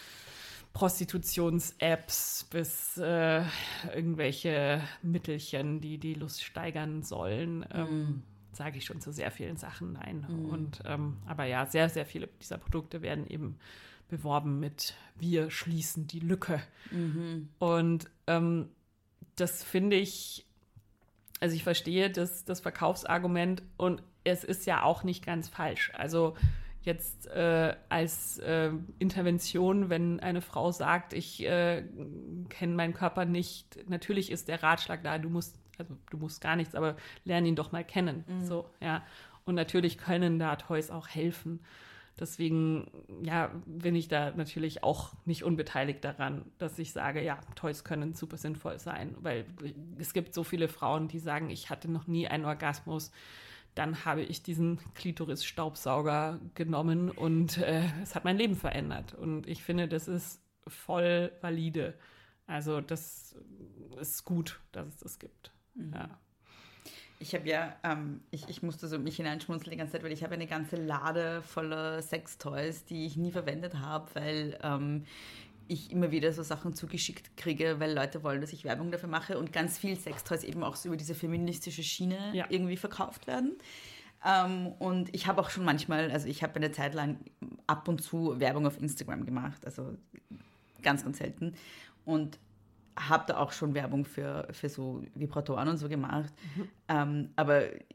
Prostitutions-Apps bis äh, irgendwelche Mittelchen, die die Lust steigern sollen. Mhm. Ähm, sage ich schon zu sehr vielen Sachen nein. Mhm. Und, ähm, aber ja, sehr, sehr viele dieser Produkte werden eben beworben mit wir schließen die Lücke. Mhm. Und ähm, das finde ich, also ich verstehe das, das Verkaufsargument und es ist ja auch nicht ganz falsch. Also jetzt äh, als äh, Intervention, wenn eine Frau sagt, ich äh, kenne meinen Körper nicht, natürlich ist der Ratschlag da, du musst, also du musst gar nichts, aber lern ihn doch mal kennen. Mhm. So, ja. Und natürlich können da Toys auch helfen. Deswegen, ja, bin ich da natürlich auch nicht unbeteiligt daran, dass ich sage, ja, Toys können super sinnvoll sein, weil es gibt so viele Frauen, die sagen, ich hatte noch nie einen Orgasmus, dann habe ich diesen Klitoris-Staubsauger genommen und äh, es hat mein Leben verändert. Und ich finde, das ist voll valide. Also das ist gut, dass es das gibt. Mhm. Ja. Ich habe ja, ähm, ich, ich musste so mich hineinschmunzeln die ganze Zeit, weil ich habe eine ganze Lade voller Sextoys, die ich nie verwendet habe, weil ähm, ich immer wieder so Sachen zugeschickt kriege, weil Leute wollen, dass ich Werbung dafür mache und ganz viel Sextoys eben auch so über diese feministische Schiene ja. irgendwie verkauft werden. Ähm, und ich habe auch schon manchmal, also ich habe eine Zeit lang ab und zu Werbung auf Instagram gemacht, also ganz, ganz selten. Und habe da auch schon Werbung für, für so Vibratoren und so gemacht. Mhm. Ähm, aber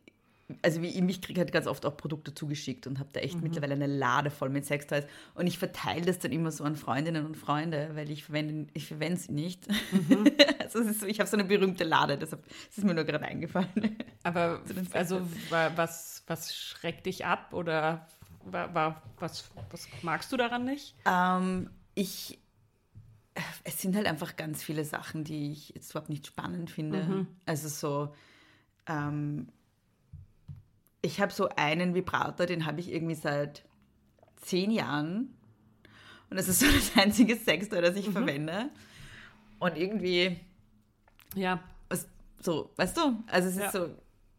also wie ich, mich kriege halt ganz oft auch Produkte zugeschickt und habe da echt mhm. mittlerweile eine Lade voll mit Sextoys und ich verteile das dann immer so an Freundinnen und Freunde, weil ich verwende ich verwende sie nicht. Mhm. Also es ist so, ich habe so eine berühmte Lade, deshalb ist es mir nur gerade eingefallen. Aber also was, was schreckt dich ab oder war, war, was, was magst du daran nicht? Ähm, ich Es sind halt einfach ganz viele Sachen, die ich jetzt überhaupt nicht spannend finde. Mhm. Also so ähm, ich habe so einen Vibrator, den habe ich irgendwie seit zehn Jahren. Und das ist so das einzige Sextoy, das ich mhm. verwende. Und irgendwie, ja, was, so, weißt du? Also es ja. ist so.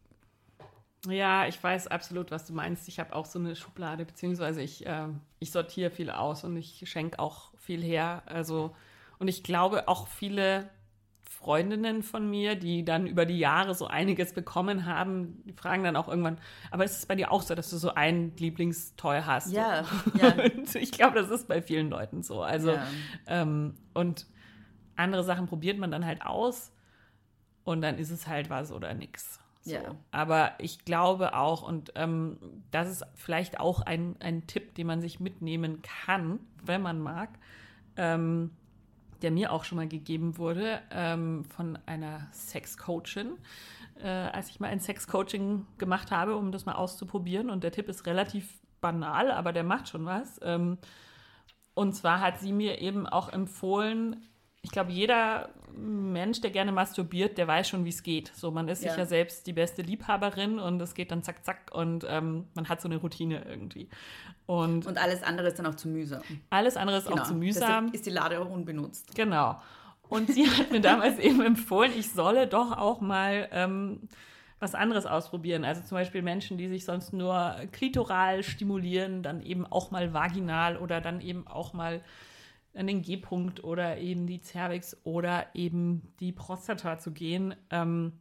Ja, ich weiß absolut, was du meinst. Ich habe auch so eine Schublade, beziehungsweise ich, äh, ich sortiere viel aus und ich schenke auch viel her. Also, und ich glaube auch viele Freundinnen von mir, die dann über die Jahre so einiges bekommen haben, die fragen dann auch irgendwann, aber ist es bei dir auch so, dass du so ein Lieblingstoy hast? Ja, ja. Und ich glaube, das ist bei vielen Leuten so. Also, ja. ähm, und andere Sachen probiert man dann halt aus und dann ist es halt was oder nix. So. Ja. Aber ich glaube auch, und ähm, das ist vielleicht auch ein, ein Tipp, den man sich mitnehmen kann, wenn man mag, ähm, der mir auch schon mal gegeben wurde ähm, von einer Sexcoachin, äh, als ich mal ein Sexcoaching gemacht habe, um das mal auszuprobieren. Und der Tipp ist relativ banal, aber der macht schon was. Ähm, und zwar hat sie mir eben auch empfohlen, ich glaube, jeder Mensch, der gerne masturbiert, der weiß schon, wie es geht. So, man ist ja. sicher selbst die beste Liebhaberin und es geht dann zack, zack und ähm, man hat so eine Routine irgendwie. Und, und alles andere ist dann auch zu mühsam. Alles andere ist genau. auch zu mühsam. Deshalb ist die Lade auch unbenutzt. Genau. Und sie hat mir damals eben empfohlen, ich solle doch auch mal ähm, was anderes ausprobieren. Also zum Beispiel Menschen, die sich sonst nur klitoral stimulieren, dann eben auch mal vaginal oder dann eben auch mal an den G-Punkt oder eben die Cervix oder eben die Prostata zu gehen, ähm,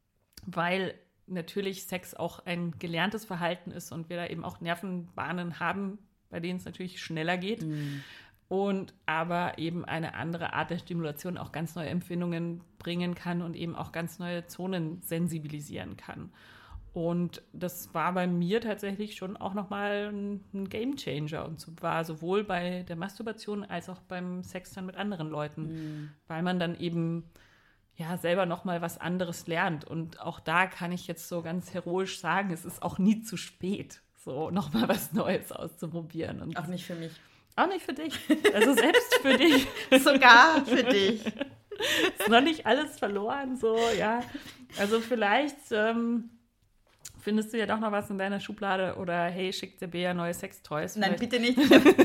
weil natürlich Sex auch ein gelerntes Verhalten ist und wir da eben auch Nervenbahnen haben, bei denen es natürlich schneller geht mhm. und aber eben eine andere Art der Stimulation auch ganz neue Empfindungen bringen kann und eben auch ganz neue Zonen sensibilisieren kann. Und das war bei mir tatsächlich schon auch nochmal ein, ein Gamechanger und zwar sowohl bei der Masturbation als auch beim Sex dann mit anderen Leuten, mhm. weil man dann eben ja selber nochmal was anderes lernt. Und auch da kann ich jetzt so ganz heroisch sagen, es ist auch nie zu spät, so nochmal was Neues auszuprobieren. Und auch nicht für mich. Auch nicht für dich. Also selbst für dich. Sogar für dich. Ist noch nicht alles verloren, so, ja. Also vielleicht ähm, findest du ja doch noch was in deiner Schublade oder hey, schickt der Bea neue Sextoys. Nein, bitte nicht.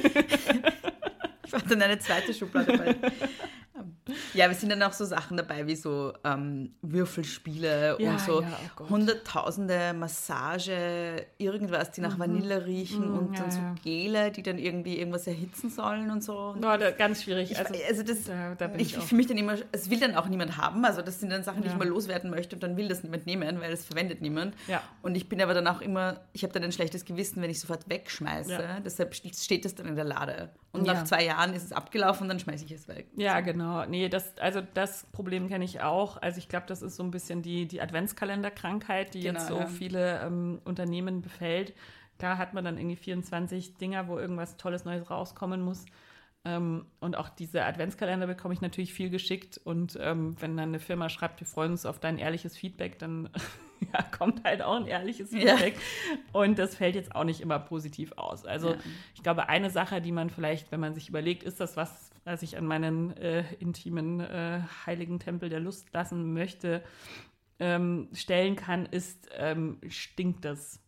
Ich mache dann eine zweite Schublade bei. Ja, aber es sind dann auch so Sachen dabei wie so ähm, Würfelspiele ja, und so ja, oh hunderttausende Massage, irgendwas, die nach mhm. Vanille riechen mhm, und ja, dann so ja. Gele, die dann irgendwie irgendwas erhitzen sollen und so. Und oh, das, ganz schwierig. Ich, also, also das, da, da bin ich, ich auch. für mich dann immer, es will dann auch niemand haben, also das sind dann Sachen, die ja. ich mal loswerden möchte und dann will das niemand nehmen, weil es verwendet niemand. Ja. Und ich bin aber dann auch immer, ich habe dann ein schlechtes Gewissen, wenn ich sofort wegschmeiße, ja. deshalb steht das dann in der Lade. Und ja. nach zwei Jahren ist es abgelaufen und dann schmeiße ich es weg. Ja, so. genau. Nee, das, also das Problem kenne ich auch. Also ich glaube, das ist so ein bisschen die, die Adventskalenderkrankheit, die genau, jetzt so ja. viele ähm, Unternehmen befällt. Da hat man dann irgendwie vierundzwanzig Dinger, wo irgendwas Tolles Neues rauskommen muss. Ähm, und auch diese Adventskalender bekomme ich natürlich viel geschickt. Und ähm, wenn dann eine Firma schreibt, wir freuen uns auf dein ehrliches Feedback, dann ja, kommt halt auch ein ehrliches Feedback. Ja. Und das fällt jetzt auch nicht immer positiv aus. Also ja. ich glaube, eine Sache, die man vielleicht, wenn man sich überlegt, ist das was, was ich an meinen äh, intimen äh, heiligen Tempel der Lust lassen möchte, ähm, stellen kann, ist, ähm, stinkt das?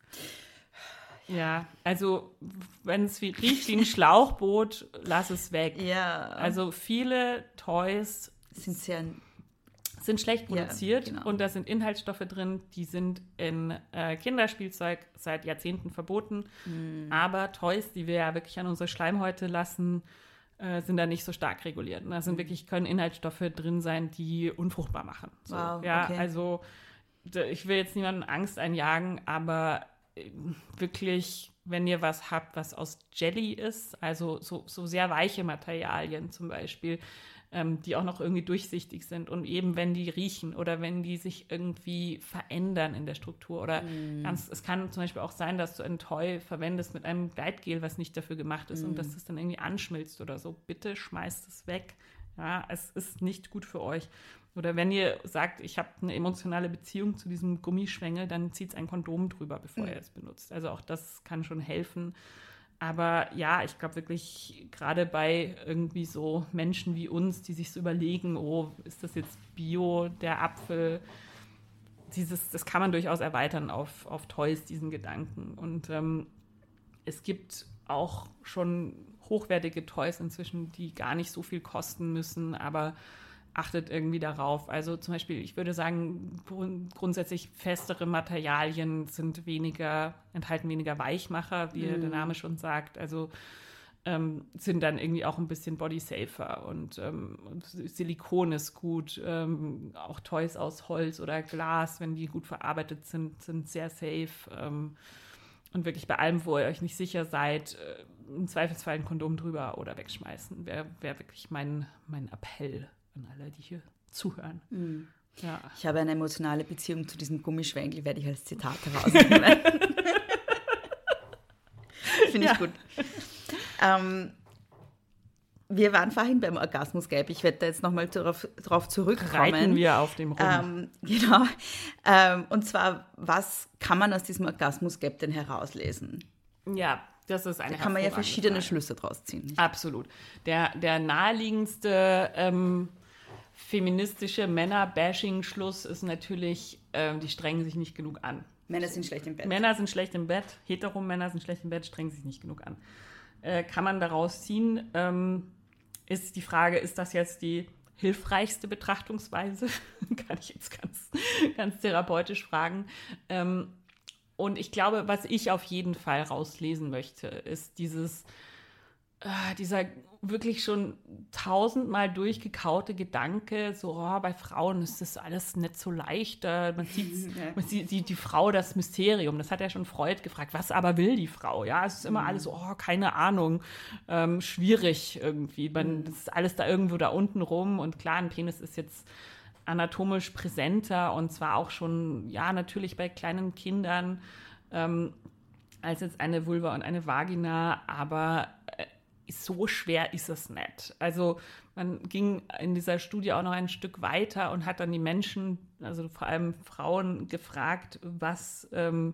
Ja, also wenn es riecht wie ein Schlauchboot, lass es weg. Ja. Also viele Toys sind sehr sind schlecht produziert ja, genau. und da sind Inhaltsstoffe drin, die sind in äh, Kinderspielzeug seit Jahrzehnten verboten. Mhm. Aber Toys, die wir ja wirklich an unsere Schleimhäute lassen, äh, sind da nicht so stark reguliert. Da sind mhm. wirklich, können Inhaltsstoffe drin sein, die unfruchtbar machen. So, wow, ja, okay. Also ich will jetzt niemandem Angst einjagen, aber wirklich, wenn ihr was habt, was aus Jelly ist, also so, so sehr weiche Materialien zum Beispiel, ähm, die auch noch irgendwie durchsichtig sind. Und eben, wenn die riechen oder wenn die sich irgendwie verändern in der Struktur. Oder mm. ganz, es kann zum Beispiel auch sein, dass du ein Toy verwendest mit einem Gleitgel, was nicht dafür gemacht ist mm. und dass das dann irgendwie anschmilzt oder so. Bitte schmeißt es weg. Ja, es ist nicht gut für euch. Oder wenn ihr sagt, ich habe eine emotionale Beziehung zu diesem Gummischwengel, dann zieht ein Kondom drüber, bevor mm. ihr es benutzt. Also auch das kann schon helfen. Aber ja, ich glaube wirklich, gerade bei irgendwie so Menschen wie uns, die sich so überlegen, oh, ist das jetzt Bio, der Apfel, dieses, das kann man durchaus erweitern auf, auf Toys, diesen Gedanken. Und ähm, es gibt auch schon hochwertige Toys inzwischen, die gar nicht so viel kosten müssen, aber achtet irgendwie darauf. Also zum Beispiel, ich würde sagen, grundsätzlich festere Materialien sind weniger, enthalten weniger Weichmacher, wie mm. der Name schon sagt. Also ähm, sind dann irgendwie auch ein bisschen bodysafer und ähm, Silikon ist gut. Ähm, auch Toys aus Holz oder Glas, wenn die gut verarbeitet sind, sind sehr safe. Ähm, und wirklich bei allem, wo ihr euch nicht sicher seid, äh, im Zweifelsfall ein Kondom drüber oder wegschmeißen, wäre wär wirklich mein, mein Appell an alle, die hier zuhören. Mm. Ja. Ich habe eine emotionale Beziehung zu diesem Gummischwengel, werde ich als Zitat herausnehmen. Finde ich ja. gut. Ähm, wir waren vorhin beim Orgasmus Gap. Ich werde da jetzt nochmal darauf, darauf zurückkommen. Reiten wir auf dem rum. Ähm, genau. Ähm, und zwar, was kann man aus diesem Orgasmus Gap denn herauslesen? Ja, das ist eine Da kann man ja verschiedene Frage. Schlüsse draus ziehen. Nicht? Absolut. Der, der naheliegendste ähm, feministische Männer-Bashing-Schluss ist natürlich, äh, die strengen sich nicht genug an. Männer sind schlecht im Bett. Männer sind schlecht im Bett, Hetero-Männer sind schlecht im Bett, strengen sich nicht genug an. Äh, kann man daraus ziehen, ähm, ist die Frage, ist das jetzt die hilfreichste Betrachtungsweise? Kann ich jetzt ganz, ganz therapeutisch fragen. Ähm, Und ich glaube, was ich auf jeden Fall rauslesen möchte, ist dieses, äh, dieser wirklich schon tausendmal durchgekaute Gedanke, so oh, bei Frauen ist das alles nicht so leicht. Äh, man sieht, man sieht die, die Frau, das Mysterium. Das hat ja schon Freud gefragt. Was aber will die Frau? Ja, es ist immer mhm. alles so, oh, keine Ahnung, ähm, schwierig irgendwie. Man, das ist alles da irgendwo da unten rum. Und klar, ein Penis ist jetzt anatomisch präsenter und zwar auch schon, ja, natürlich bei kleinen Kindern ähm, als jetzt eine Vulva und eine Vagina, aber äh, so schwer ist es nicht. Also man ging in dieser Studie auch noch ein Stück weiter und hat dann die Menschen, also vor allem Frauen, gefragt, was, ähm,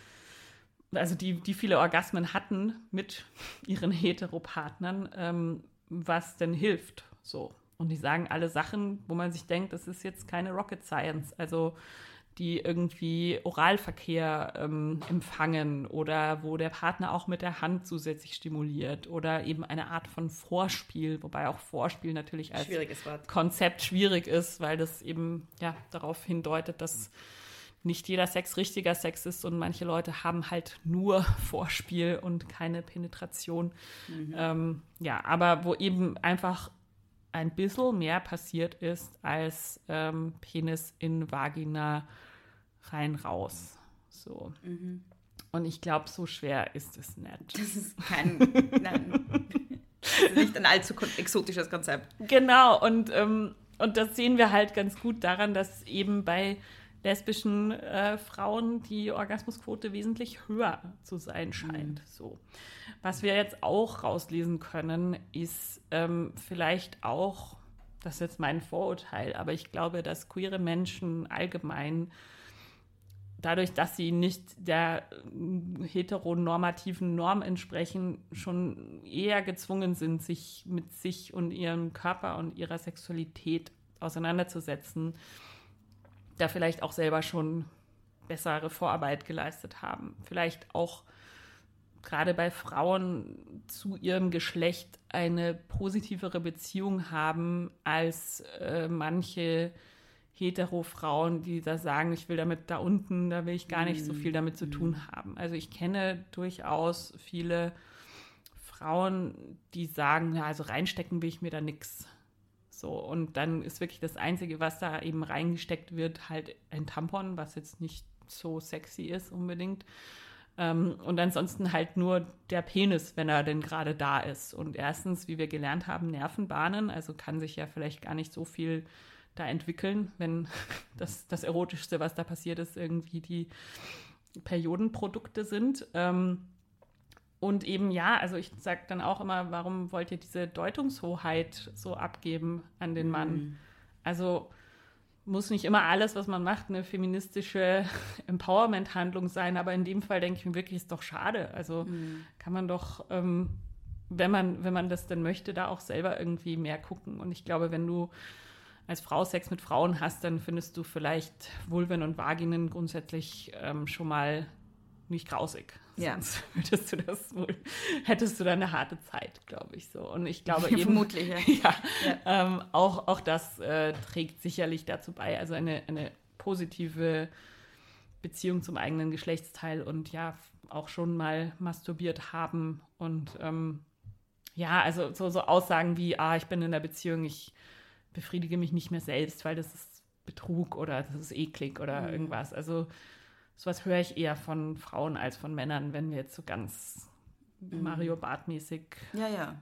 also die, die viele Orgasmen hatten mit ihren Heteropartnern, ähm, was denn hilft, so. Und die sagen alle Sachen, wo man sich denkt, das ist jetzt keine Rocket Science. Also die irgendwie Oralverkehr ähm, empfangen oder wo der Partner auch mit der Hand zusätzlich stimuliert oder eben eine Art von Vorspiel, wobei auch Vorspiel natürlich als Konzept schwierig ist, weil das eben ja darauf hindeutet, dass nicht jeder Sex richtiger Sex ist und manche Leute haben halt nur Vorspiel und keine Penetration. Mhm. Ähm, ja, aber wo eben einfach ein bisschen mehr passiert ist als ähm, Penis in Vagina rein raus. So. Mhm. Und ich glaube, so schwer ist es nicht. Das ist kein, nein, das ist nicht ein allzu exotisches Konzept. Genau, und, ähm, und das sehen wir halt ganz gut daran, dass eben bei lesbischen äh, Frauen die Orgasmusquote wesentlich höher zu sein scheint. Mhm. So. Was wir jetzt auch rauslesen können, ist ähm, vielleicht auch, das ist jetzt mein Vorurteil, aber ich glaube, dass queere Menschen allgemein, dadurch, dass sie nicht der heteronormativen Norm entsprechen, schon eher gezwungen sind, sich mit sich und ihrem Körper und ihrer Sexualität auseinanderzusetzen, da vielleicht auch selber schon bessere Vorarbeit geleistet haben. Vielleicht auch gerade bei Frauen zu ihrem Geschlecht eine positivere Beziehung haben als äh, manche Hetero-Frauen, die da sagen, ich will damit da unten, da will ich gar nicht so viel damit zu tun haben. Also ich kenne durchaus viele Frauen, die sagen, ja, also reinstecken will ich mir da nichts. So, und dann ist wirklich das Einzige, was da eben reingesteckt wird, halt ein Tampon, was jetzt nicht so sexy ist unbedingt. Ähm, und ansonsten halt nur der Penis, wenn er denn gerade da ist. Und erstens, wie wir gelernt haben, Nervenbahnen, also kann sich ja vielleicht gar nicht so viel da entwickeln, wenn das, das Erotischste, was da passiert ist, irgendwie die Periodenprodukte sind. Ähm, und eben ja, also ich sage dann auch immer, warum wollt ihr diese Deutungshoheit so abgeben an den Mann? Mhm. Also muss nicht immer alles, was man macht, eine feministische Empowerment-Handlung sein, aber in dem Fall denke ich mir wirklich, ist doch schade. Also mhm. kann man doch, ähm, wenn man, wenn man das denn möchte, da auch selber irgendwie mehr gucken. Und ich glaube, wenn du als Frau Sex mit Frauen hast, dann findest du vielleicht Vulven und Vaginen grundsätzlich ähm, schon mal nicht grausig. Ja. Sonst würdest du das wohl, hättest du da eine harte Zeit, glaube ich so. Und ich glaube eben, vermutlich, ja. ja, ja. Ähm, auch, auch das äh, trägt sicherlich dazu bei. Also eine, eine positive Beziehung zum eigenen Geschlechtsteil und ja, auch schon mal masturbiert haben. Und ähm, ja, also so, so Aussagen wie, ah, ich bin in der Beziehung, ich befriedige mich nicht mehr selbst, weil das ist Betrug oder das ist eklig oder mhm. irgendwas. Also sowas höre ich eher von Frauen als von Männern, wenn wir jetzt so ganz mhm. Mario Barth-mäßig ja, ja.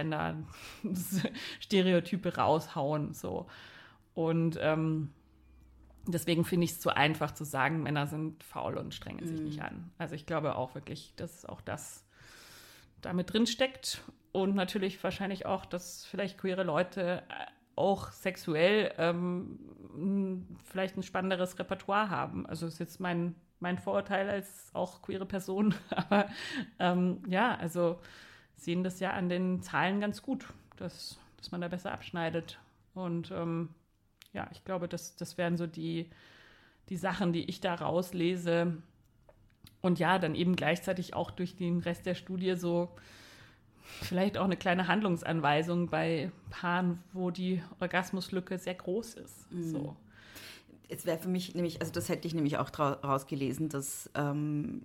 Gender-Stereotype raushauen. So. Und ähm, deswegen finde ich es zu einfach zu sagen, Männer sind faul und strengen mhm. sich nicht an. Also ich glaube auch wirklich, dass auch das damit drin steckt. Und natürlich wahrscheinlich auch, dass vielleicht queere Leute auch sexuell ähm, vielleicht ein spannenderes Repertoire haben. Also das ist jetzt mein, mein Vorurteil als auch queere Person. Aber ähm, ja, also sehen das ja an den Zahlen ganz gut, dass, dass man da besser abschneidet. Und ähm, ja, ich glaube, das, das wären so die, die Sachen, die ich da rauslese. Und ja, dann eben gleichzeitig auch durch den Rest der Studie so vielleicht auch eine kleine Handlungsanweisung bei Paaren, wo die Orgasmuslücke sehr groß ist. Mhm. So. Es wäre für mich nämlich, also das hätte ich nämlich auch trau- rausgelesen, dass ähm,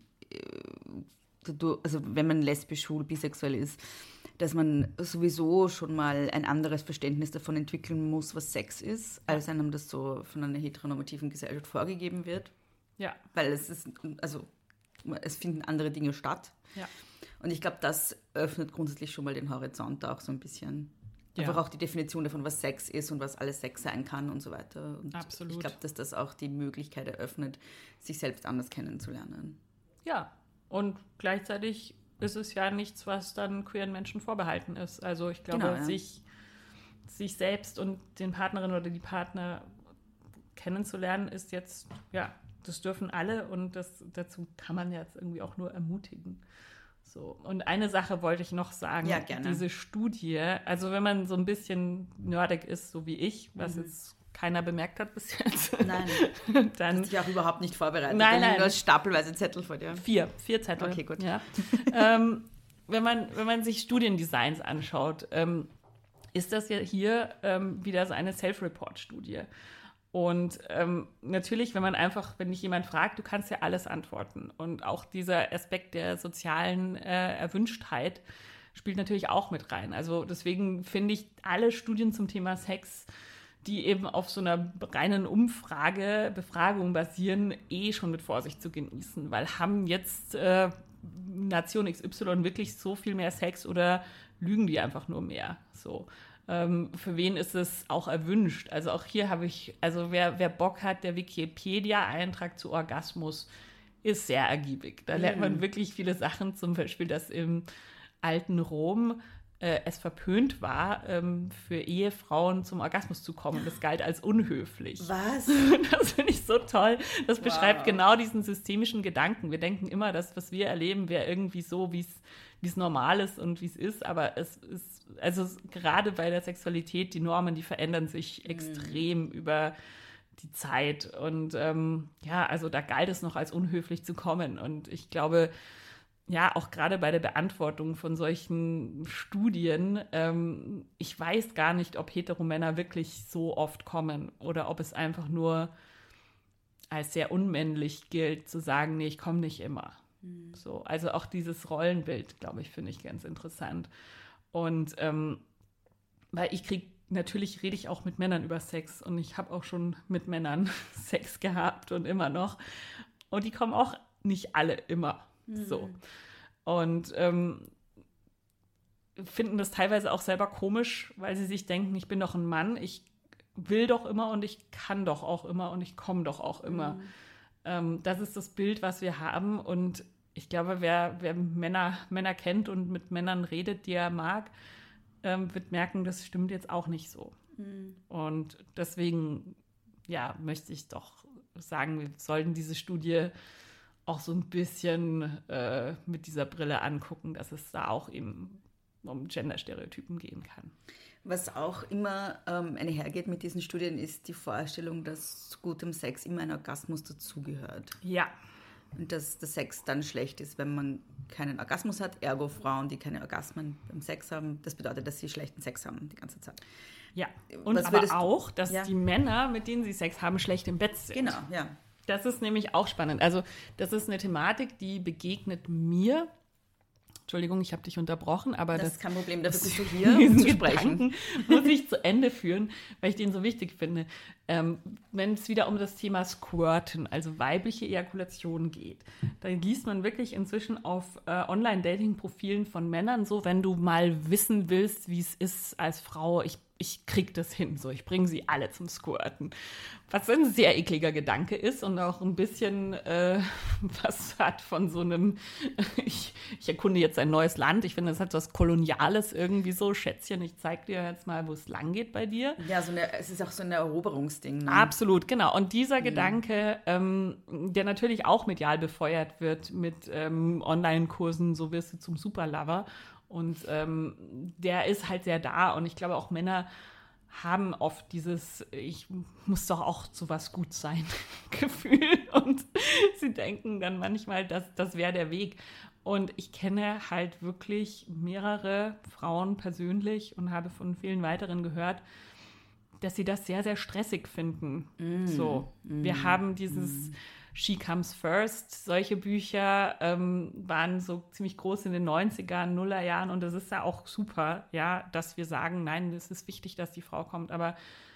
du, also wenn man lesbisch, schwul, bisexuell ist, dass man sowieso schon mal ein anderes Verständnis davon entwickeln muss, was Sex ist, als einem das so von einer heteronormativen Gesellschaft vorgegeben wird. Ja. Weil es ist, also es finden andere Dinge statt. Ja. Und ich glaube, das öffnet grundsätzlich schon mal den Horizont auch so ein bisschen. Ja. Einfach auch die Definition davon, was Sex ist und was alles Sex sein kann und so weiter. Und absolut. Ich glaube, dass das auch die Möglichkeit eröffnet, sich selbst anders kennenzulernen. Ja, und gleichzeitig ist es ja nichts, was dann queeren Menschen vorbehalten ist. Also ich glaube, genau, ja. sich, sich selbst und den Partnerinnen oder die Partner kennenzulernen, ist jetzt, ja, das dürfen alle und das, dazu kann man jetzt irgendwie auch nur ermutigen. So. Und eine Sache wollte ich noch sagen, ja, gerne. Diese Studie, also wenn man so ein bisschen nerdig ist, so wie ich, was mhm. jetzt keiner bemerkt hat bis jetzt. Nein, dann hast dich auch überhaupt nicht vorbereitet. Nein, nein. Du hast stapelweise Zettel vor dir. Vier, vier Zettel. Okay, gut. Ja. ähm, wenn man, wenn man sich Studiendesigns anschaut, ähm, ist das ja hier ähm, wieder so eine Self-Report-Studie. Und ähm, natürlich, wenn man einfach, wenn dich jemand fragt, du kannst ja alles antworten. Und auch dieser Aspekt der sozialen äh, Erwünschtheit spielt natürlich auch mit rein. Also deswegen finde ich alle Studien zum Thema Sex, die eben auf so einer reinen Umfrage, Befragung basieren, eh schon mit Vorsicht zu genießen. Weil haben jetzt äh, Nation X Y wirklich so viel mehr Sex oder lügen die einfach nur mehr? So. Ähm, für wen ist es auch erwünscht? Also auch hier habe ich, also wer, wer Bock hat, der Wikipedia-Eintrag zu Orgasmus ist sehr ergiebig. Da lernt man wirklich viele Sachen, zum Beispiel, dass im alten Rom äh, es verpönt war, ähm, für Ehefrauen zum Orgasmus zu kommen. Das galt als unhöflich. Was? Das finde ich so toll. Das wow. beschreibt genau diesen systemischen Gedanken. Wir denken immer, dass was wir erleben, wäre irgendwie so, wie es wie es normal ist und wie es ist, aber es ist, also gerade bei der Sexualität, die Normen, die verändern sich extrem mhm. über die Zeit und ähm, ja, also da galt es noch als unhöflich zu kommen und ich glaube, ja, auch gerade bei der Beantwortung von solchen Studien, ähm, ich weiß gar nicht, ob Heteromänner wirklich so oft kommen oder ob es einfach nur als sehr unmännlich gilt, zu sagen, nee, ich komme nicht immer. So, also auch dieses Rollenbild, glaube ich, finde ich ganz interessant. Und ähm, weil ich kriege, natürlich rede ich auch mit Männern über Sex und ich habe auch schon mit Männern Sex gehabt und immer noch. Und die kommen auch nicht alle immer Mhm. So. Und ähm, finden das teilweise auch selber komisch, weil sie sich denken, ich bin doch ein Mann, ich will doch immer und ich kann doch auch immer und ich komme doch auch immer. Mhm. Ähm, das ist das Bild, was wir haben. Und ich glaube, wer, wer Männer, Männer kennt und mit Männern redet, die er mag, ähm, wird merken, das stimmt jetzt auch nicht so. Mhm. Und deswegen, ja, möchte ich doch sagen, wir sollten diese Studie auch so ein bisschen äh, mit dieser Brille angucken, dass es da auch eben um Genderstereotypen gehen kann. Was auch immer ähm, einhergeht mit diesen Studien, ist die Vorstellung, dass zu gutem Sex immer ein Orgasmus dazugehört. Ja. Und dass der Sex dann schlecht ist, wenn man keinen Orgasmus hat. Ergo Frauen, die keine Orgasmen beim Sex haben, das bedeutet, dass sie schlechten Sex haben die ganze Zeit. Ja, und Was aber auch, dass ja. die Männer, mit denen sie Sex haben, schlecht im Bett sind. Genau, ja. Das ist nämlich auch spannend. Also das ist eine Thematik, die begegnet mir. Entschuldigung, ich habe dich unterbrochen, aber das, das ist kein Problem, dafür bist du hier, um zu sprechen. Muss ich zu Ende führen, weil ich den so wichtig finde. Ähm, wenn es wieder um das Thema Squirten, also weibliche Ejakulation geht, dann liest man wirklich inzwischen auf äh, Online-Dating-Profilen von Männern so, wenn du mal wissen willst, wie es ist als Frau, ich ich krieg das hin, so, ich bringe sie alle zum Squirten. Was ein sehr ekliger Gedanke ist und auch ein bisschen äh, was hat von so einem, ich, ich erkunde jetzt ein neues Land, ich finde, das hat was Koloniales irgendwie so, Schätzchen, ich zeig dir jetzt mal, wo es lang geht bei dir. Ja, so eine, es ist auch so ein Eroberungsding. Ne? Absolut, genau. Und dieser mhm. Gedanke, ähm, der natürlich auch medial befeuert wird mit ähm, Online-Kursen, so wirst du zum Superlover. Und ähm, der ist halt sehr da. Und ich glaube, auch Männer haben oft dieses, ich muss doch auch zu was gut sein, Gefühl. Und sie denken dann manchmal, dass das wäre der Weg. Und ich kenne halt wirklich mehrere Frauen persönlich und habe von vielen weiteren gehört, dass sie das sehr, sehr stressig finden. Mm. So, mm. wir haben dieses mm. She Comes First, solche Bücher ähm, waren so ziemlich groß in den neunzigern, Nullerjahren und das ist ja auch super, ja, dass wir sagen, nein, es ist wichtig, dass die Frau kommt, aber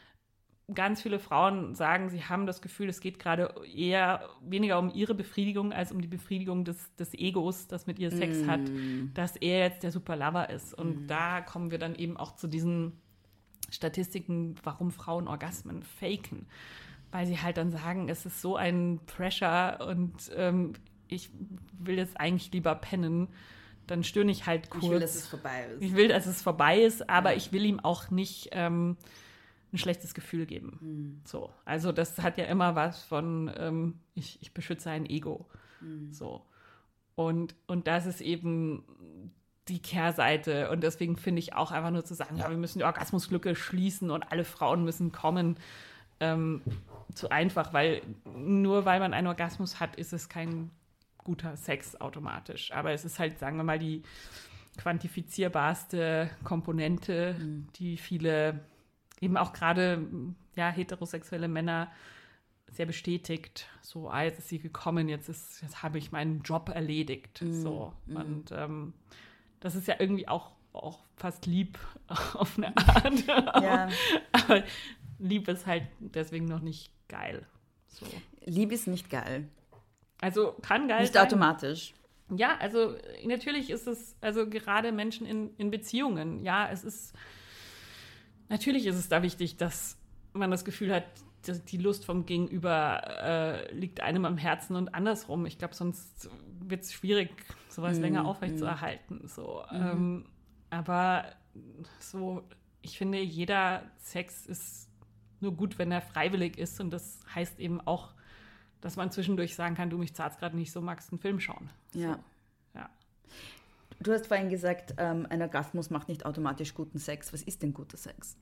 ganz viele Frauen sagen, sie haben das Gefühl, es geht gerade eher weniger um ihre Befriedigung als um die Befriedigung des, des Egos, das mit ihr Sex mm. hat, dass er jetzt der Superlover ist und mm. da kommen wir dann eben auch zu diesen Statistiken, warum Frauen Orgasmen faken. Weil sie halt dann sagen, es ist so ein Pressure und ähm, ich will jetzt eigentlich lieber pennen, dann stöhne ich halt kurz. Ich will, dass es vorbei ist. Ich will, dass es vorbei ist, aber ja. ich will ihm auch nicht ähm, ein schlechtes Gefühl geben. Mhm. So, also das hat ja immer was von, ähm, ich, ich beschütze ein Ego. Mhm. So. Und, und das ist eben die Kehrseite und deswegen finde ich auch einfach nur zu sagen, ja, wir müssen die Orgasmuslücke schließen und alle Frauen müssen kommen, Ähm, zu einfach, weil nur weil man einen Orgasmus hat, ist es kein guter Sex automatisch. Aber es ist halt, sagen wir mal, die quantifizierbarste Komponente, mhm. die viele, eben auch gerade ja, heterosexuelle Männer sehr bestätigt. So, ah, jetzt ist sie gekommen, jetzt, ist, jetzt habe ich meinen Job erledigt. Mhm. So. Und ähm, das ist ja irgendwie auch, auch fast lieb auf eine Art. Ja. Aber Liebe ist halt deswegen noch nicht geil. So. Liebe ist nicht geil. Also kann geil nicht sein. Nicht automatisch. Ja, also natürlich ist es, also gerade Menschen in, in Beziehungen, ja, es ist, natürlich ist es da wichtig, dass man das Gefühl hat, dass die Lust vom Gegenüber äh, liegt einem am Herzen und andersrum. Ich glaube, sonst wird es schwierig, sowas mm, länger aufrechtzuerhalten. Mm. So. Mm. Ähm, aber so, ich finde, jeder Sex ist nur gut, wenn er freiwillig ist. Und das heißt eben auch, dass man zwischendurch sagen kann, du, mich zahlt gerade nicht so, magst einen Film schauen. Ja. So. Ja. Du hast vorhin gesagt, ähm, ein Orgasmus macht nicht automatisch guten Sex. Was ist denn guter Sex?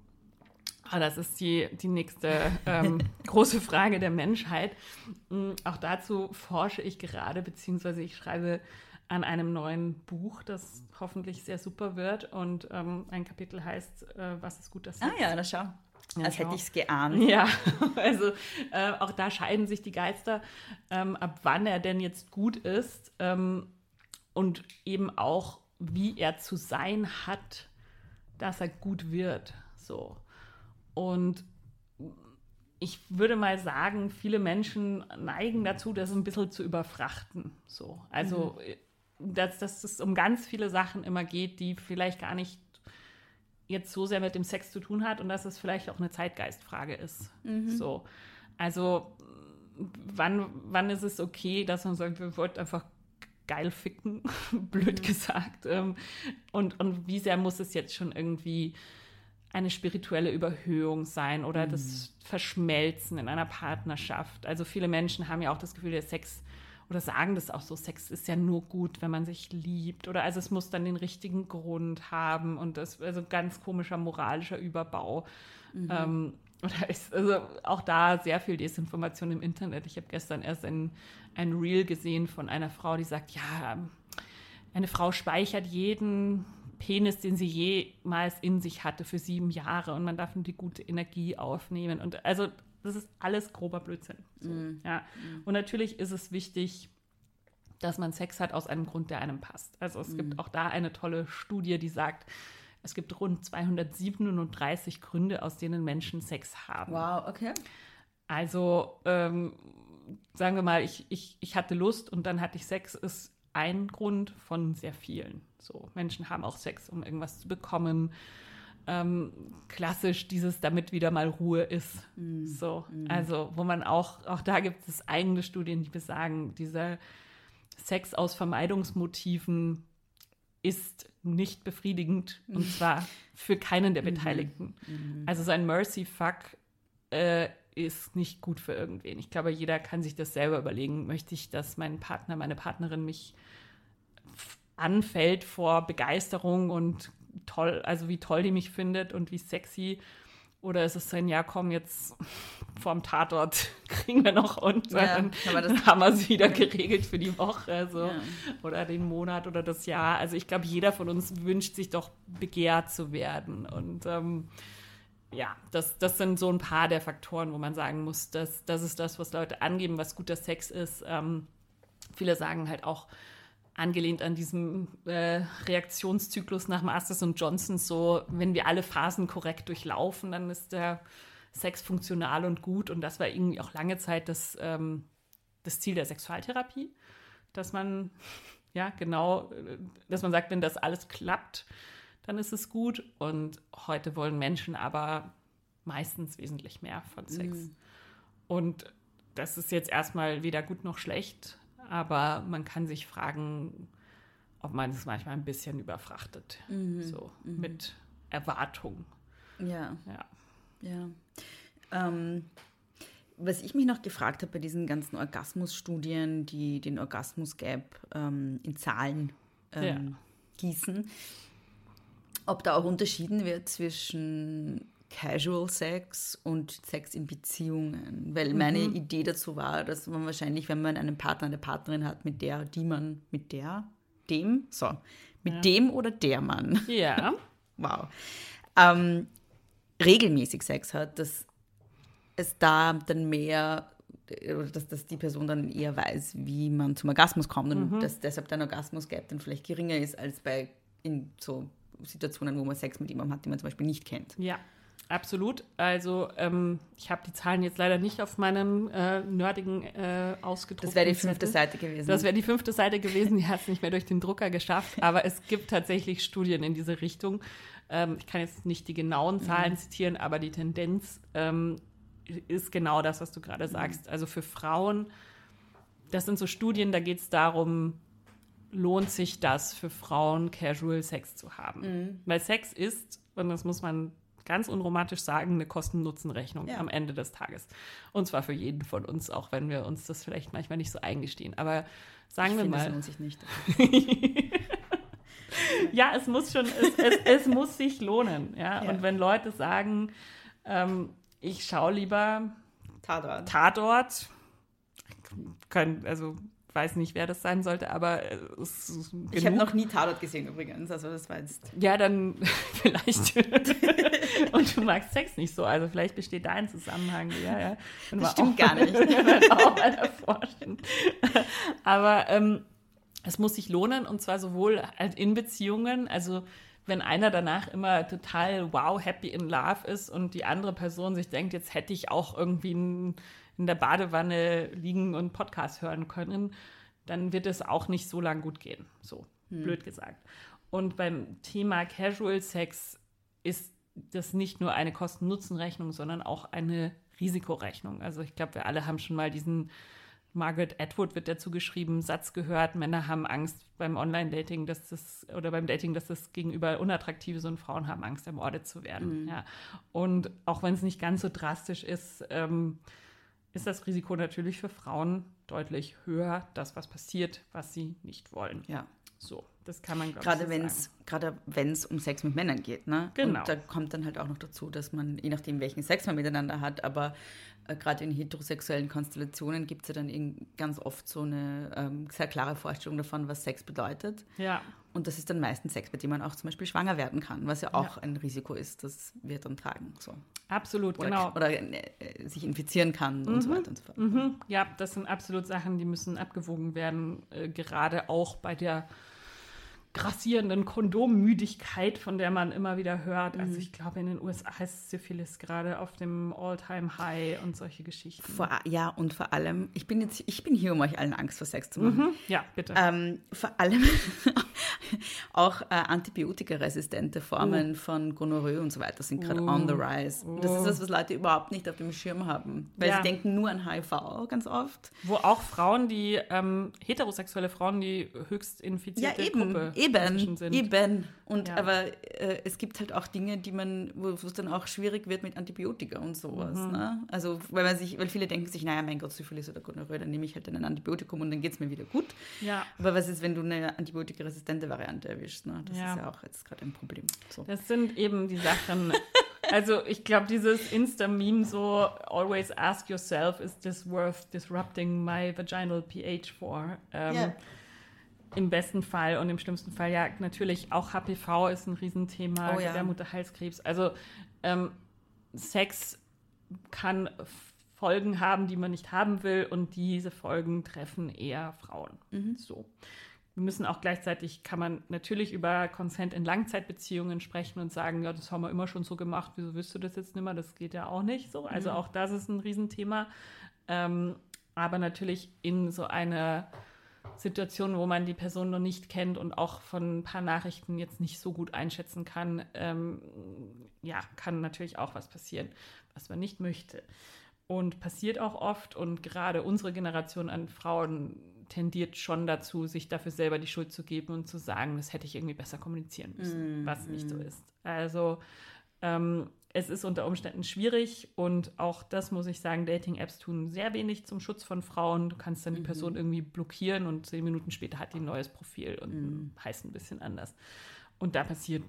Ah, das ist die, die nächste ähm, große Frage der Menschheit. Mhm, auch dazu forsche ich gerade, beziehungsweise ich schreibe an einem neuen Buch, das hoffentlich sehr super wird. Und ähm, ein Kapitel heißt, äh, was ist guter Sex? Ah ja, na schau. Ja, Als schau. hätte ich es geahnt. Ja, also äh, auch da scheiden sich die Geister, ähm, ab wann er denn jetzt gut ist ähm, und eben auch, wie er zu sein hat, dass er gut wird. So. Und ich würde mal sagen, viele Menschen neigen dazu, das ein bisschen zu überfrachten. So. Also, mhm. dass, dass es um ganz viele Sachen immer geht, die vielleicht gar nicht jetzt so sehr mit dem Sex zu tun hat und dass es vielleicht auch eine Zeitgeistfrage ist. Mhm. So. Also, wann, wann ist es okay, dass man sagt, wir wollten einfach geil ficken, blöd mhm. gesagt. Und, und wie sehr muss es jetzt schon irgendwie eine spirituelle Überhöhung sein oder mhm. das Verschmelzen in einer Partnerschaft. Also viele Menschen haben ja auch das Gefühl, der Sex, oder sagen das auch so, Sex ist ja nur gut, wenn man sich liebt. Oder also es muss dann den richtigen Grund haben und das also ganz komischer moralischer Überbau. Mhm. Ähm, oder ist also auch da sehr viel Desinformation im Internet. Ich habe gestern erst ein, ein Reel gesehen von einer Frau, die sagt, ja, eine Frau speichert jeden Penis, den sie jemals in sich hatte, für sieben Jahre und man darf nur die gute Energie aufnehmen. Und also das ist alles grober Blödsinn. So, mm. ja. Mm. Und natürlich ist es wichtig, dass man Sex hat aus einem Grund, der einem passt. Also es mm. gibt auch da eine tolle Studie, die sagt, es gibt rund zweihundertsiebenunddreißig Gründe, aus denen Menschen Sex haben. Wow, okay. Also ähm, sagen wir mal, ich, ich, ich hatte Lust und dann hatte ich Sex, ist ein Grund von sehr vielen. So, Menschen haben auch Sex, um irgendwas zu bekommen. Ähm, klassisch dieses, damit wieder mal Ruhe ist. Mm. So, mm. also wo man auch, auch da gibt es eigene Studien, die besagen, dieser Sex aus Vermeidungsmotiven ist nicht befriedigend und zwar für keinen der Beteiligten. Mm. Also so ein Mercy-Fuck äh, ist nicht gut für irgendwen. Ich glaube, jeder kann sich das selber überlegen. Möchte ich, dass mein Partner, meine Partnerin mich anfällt vor Begeisterung und toll, also wie toll die mich findet und wie sexy? Oder ist es so ein, ja komm, jetzt vorm Tatort kriegen wir noch unter, ja, dann das haben wir es wieder geregelt für die Woche so. Ja. Oder den Monat oder das Jahr. Also ich glaube, jeder von uns wünscht sich doch, begehrt zu werden. Und ähm, ja, das, das sind so ein paar der Faktoren, wo man sagen muss, dass, das ist das, was Leute angeben, was guter Sex ist. Ähm, viele sagen halt auch, angelehnt an diesem äh, Reaktionszyklus nach Masters und Johnson, so, wenn wir alle Phasen korrekt durchlaufen, dann ist der Sex funktional und gut. Und das war irgendwie auch lange Zeit das, ähm, das Ziel der Sexualtherapie, dass man, ja, genau, dass man sagt, wenn das alles klappt, dann ist es gut. Und heute wollen Menschen aber meistens wesentlich mehr von Sex. Mhm. Und das ist jetzt erstmal weder gut noch schlecht, aber man kann sich fragen, ob man es manchmal ein bisschen überfrachtet, mhm. so mhm. mit Erwartung. Ja, ja. ja. Ähm, was ich mich noch gefragt habe bei diesen ganzen Orgasmusstudien, die den Orgasmus-Gap ähm, in Zahlen ähm, ja. gießen, ob da auch unterschieden wird zwischen Casual Sex und Sex in Beziehungen, weil mhm. meine Idee dazu war, dass man wahrscheinlich, wenn man einen Partner, eine Partnerin hat, mit der, die man, mit der, dem, so, mit ja. dem oder der Mann, ja, wow, ähm, regelmäßig Sex hat, dass es da dann mehr, oder dass, dass die Person dann eher weiß, wie man zum Orgasmus kommt und mhm. dass deshalb der Orgasmus-Gap dann vielleicht geringer ist als bei in so Situationen, wo man Sex mit jemandem hat, den man zum Beispiel nicht kennt. Ja. Absolut. Also ähm, ich habe die Zahlen jetzt leider nicht auf meinem äh, nerdigen äh, ausgedruckt. Das wäre die fünfte Seite gewesen. Das wäre die fünfte Seite gewesen, die hat es nicht mehr durch den Drucker geschafft. Aber es gibt tatsächlich Studien in diese Richtung. Ähm, ich kann jetzt nicht die genauen Zahlen mhm. zitieren, aber die Tendenz ähm, ist genau das, was du gerade sagst. Mhm. Also für Frauen, das sind so Studien, da geht es darum, lohnt sich das für Frauen, Casual Sex zu haben. Mhm. Weil Sex ist, und das muss man ganz unromantisch sagen, eine Kosten-Nutzen-Rechnung ja. am Ende des Tages. Und zwar für jeden von uns, auch wenn wir uns das vielleicht manchmal nicht so eingestehen. Aber sagen ich wir finde, mal. Das lohnt sich nicht. Ja, es muss schon, es, es, es muss sich lohnen. Ja? Ja. Und wenn Leute sagen, ähm, ich schaue lieber Tatort. Tatort, können, also weiß nicht, wer das sein sollte, aber es ist genug. Ich habe noch nie Tatort gesehen übrigens, also das war jetzt... Ja, dann vielleicht. Und du magst Sex nicht so, also vielleicht besteht da ein Zusammenhang. Ja, ja. Das stimmt gar nicht. auch mal erforschen. Aber ähm, es muss sich lohnen und zwar sowohl in Beziehungen, also wenn einer danach immer total wow, happy in love ist und die andere Person sich denkt, jetzt hätte ich auch irgendwie in, in der Badewanne liegen und Podcast hören können, dann wird es auch nicht so lang gut gehen, so hm. blöd gesagt. Und beim Thema Casual Sex ist das nicht nur eine Kosten-Nutzen-Rechnung, sondern auch eine Risikorechnung. Also ich glaube, wir alle haben schon mal diesen, Margaret Atwood wird dazu geschrieben, Satz gehört, Männer haben Angst beim Online-Dating, dass das, oder beim Dating, dass das gegenüber unattraktiv ist und Frauen haben Angst, ermordet zu werden. Mhm. Ja. Und auch wenn es nicht ganz so drastisch ist, ähm, ist das Risiko natürlich für Frauen deutlich höher, dass was passiert, was sie nicht wollen. Ja. So, das kann man, glaube gerade ich, wenn's, sagen. Gerade wenn es um Sex mit Männern geht, ne? Genau. Und da kommt dann halt auch noch dazu, dass man, je nachdem, welchen Sex man miteinander hat, aber äh, gerade in heterosexuellen Konstellationen gibt es ja dann in, ganz oft so eine ähm, sehr klare Vorstellung davon, was Sex bedeutet. Ja. Und das ist dann meistens Sex, bei dem man auch zum Beispiel schwanger werden kann, was ja auch Ja. ein Risiko ist, das wir dann tragen. So. Absolut, Oder, genau. oder äh, sich infizieren kann Mhm. und so weiter und so fort. Mhm. Ja, das sind absolut Sachen, die müssen abgewogen werden, äh, gerade auch bei der grassierenden Kondommüdigkeit, von der man immer wieder hört. Mhm. Also ich glaube, in den U S A ist Syphilis gerade auf dem All-Time-High und solche Geschichten. Vor, ja, und vor allem, ich bin jetzt, ich bin hier, um euch allen Angst vor Sex zu machen. Mhm. Ja, bitte. Ähm, vor allem auch äh, antibiotikaresistente Formen uh. von Gonorrhoe und so weiter sind gerade uh. on the rise. Uh. Das ist das, was Leute überhaupt nicht auf dem Schirm haben. Weil ja. sie denken nur an H I V ganz oft. Wo auch Frauen, die ähm, heterosexuelle Frauen, die höchst infizierte ja, eben, Gruppe eben, sind. Eben. Und ja. aber äh, es gibt halt auch Dinge, die man, wo es dann auch schwierig wird mit Antibiotika und sowas. Mhm. Ne? Also weil man sich, weil viele denken sich, naja, mein Gott, Syphilis oder Gonorrhoe, dann nehme ich halt ein Antibiotikum und dann geht es mir wieder gut. Ja. Aber was ist, wenn du eine antibiotikaresistente Variante erwischst? Ne? Das ja. ist ja auch jetzt gerade ein Problem. So. Das sind eben die Sachen. Also ich glaube, dieses Insta-Meme so, always ask yourself, is this worth disrupting my vaginal pH for? Ähm, yeah. Im besten Fall und im schlimmsten Fall, ja, natürlich auch H P V ist ein Riesenthema, oh, ja. Gebärmutterhalskrebs. Also ähm, Sex kann Folgen haben, die man nicht haben will und diese Folgen treffen eher Frauen. Mhm. So. Wir müssen auch gleichzeitig, kann man natürlich über Consent in Langzeitbeziehungen sprechen und sagen, ja, das haben wir immer schon so gemacht, wieso willst du das jetzt nicht mehr? Das geht ja auch nicht so. Also mhm. auch das ist ein Riesenthema. Ähm, aber natürlich in so einer Situation, wo man die Person noch nicht kennt und auch von ein paar Nachrichten jetzt nicht so gut einschätzen kann, ähm, ja, kann natürlich auch was passieren, was man nicht möchte. Und passiert auch oft und gerade unsere Generation an Frauen tendiert schon dazu, sich dafür selber die Schuld zu geben und zu sagen, das hätte ich irgendwie besser kommunizieren müssen, mm, was nicht mm. so ist. Also ähm, es ist unter Umständen schwierig und auch das muss ich sagen, Dating-Apps tun sehr wenig zum Schutz von Frauen. Du kannst dann die mm. Person irgendwie blockieren und zehn Minuten später hat die ein neues Profil und mm. heißt ein bisschen anders. Und da passiert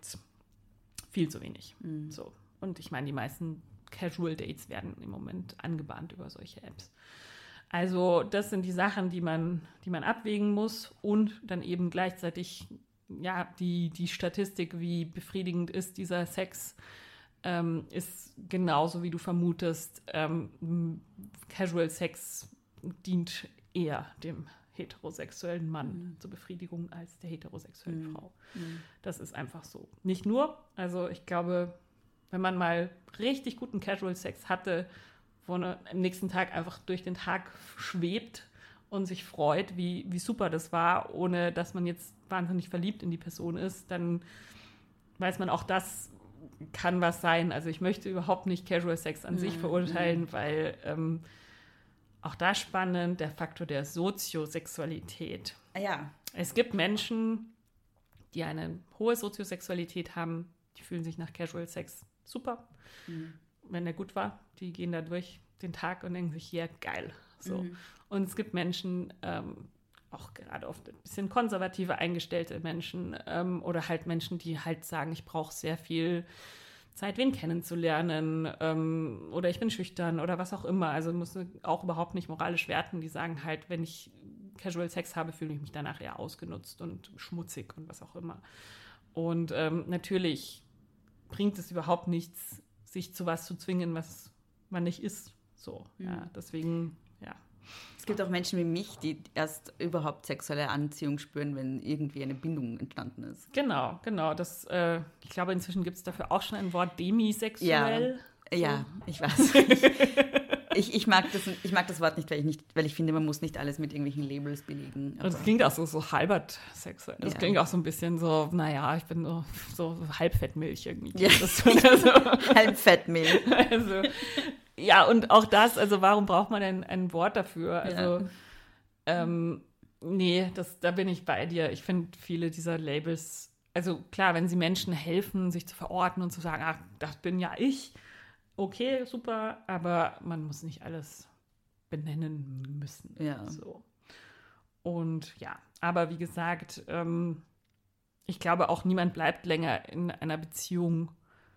viel zu wenig. Mm. So. Und ich meine, die meisten Casual Dates werden im Moment angebahnt über solche Apps. Also das sind die Sachen, die man, die man abwägen muss und dann eben gleichzeitig ja, die, die Statistik, wie befriedigend ist dieser Sex, ähm, ist genauso, wie du vermutest. Ähm, Casual Sex dient eher dem heterosexuellen Mann mhm. zur Befriedigung als der heterosexuellen mhm. Frau. Mhm. Das ist einfach so. Nicht nur, also ich glaube, wenn man mal richtig guten Casual Sex hatte, wo man am nächsten Tag einfach durch den Tag schwebt und sich freut, wie, wie super das war, ohne dass man jetzt wahnsinnig verliebt in die Person ist, dann weiß man auch, das kann was sein. Also ich möchte überhaupt nicht Casual Sex an mhm. sich verurteilen, mhm. weil ähm, auch da spannend, der Faktor der Soziosexualität. Ja. Es gibt Menschen, die eine hohe Soziosexualität haben, die fühlen sich nach Casual Sex super. Mhm. Wenn der gut war, die gehen da durch den Tag und denken sich, ja, geil. So. Mhm. Und es gibt Menschen, ähm, auch gerade oft ein bisschen konservative eingestellte Menschen ähm, oder halt Menschen, die halt sagen, ich brauche sehr viel Zeit, wen kennenzulernen ähm, oder ich bin schüchtern oder was auch immer. Also muss auch überhaupt nicht moralisch werten. Die sagen halt, wenn ich Casual Sex habe, fühle ich mich danach eher ausgenutzt und schmutzig und was auch immer. Und ähm, natürlich bringt es überhaupt nichts, sich zu was zu zwingen, was man nicht ist. So, mhm. ja, deswegen, ja. Es gibt auch Menschen wie mich, die erst überhaupt sexuelle Anziehung spüren, wenn irgendwie eine Bindung entstanden ist. Genau, genau. Das, äh, ich glaube, inzwischen gibt es dafür auch schon ein Wort, demisexuell. Ja, so. Ja, ich weiß. Ich, ich, mag das, ich mag das Wort nicht, weil ich nicht, weil ich finde, man muss nicht alles mit irgendwelchen Labels belegen. Und es klingt auch so, so halbert sexuell. Das Ja. klingt auch so ein bisschen so, naja, ich bin so, so Halbfettmilch irgendwie. Ja. Das oder so. Halbfettmehl. Also, ja, und auch das, also warum braucht man denn ein Wort dafür? Also, Ja. ähm, nee, das, da bin ich bei dir. Ich finde viele dieser Labels, also klar, wenn sie Menschen helfen, sich zu verorten und zu sagen, ach, das bin ja ich, okay, super, aber man muss nicht alles benennen müssen. Ja. So. Und ja, aber wie gesagt, ähm, ich glaube auch, niemand bleibt länger in einer Beziehung,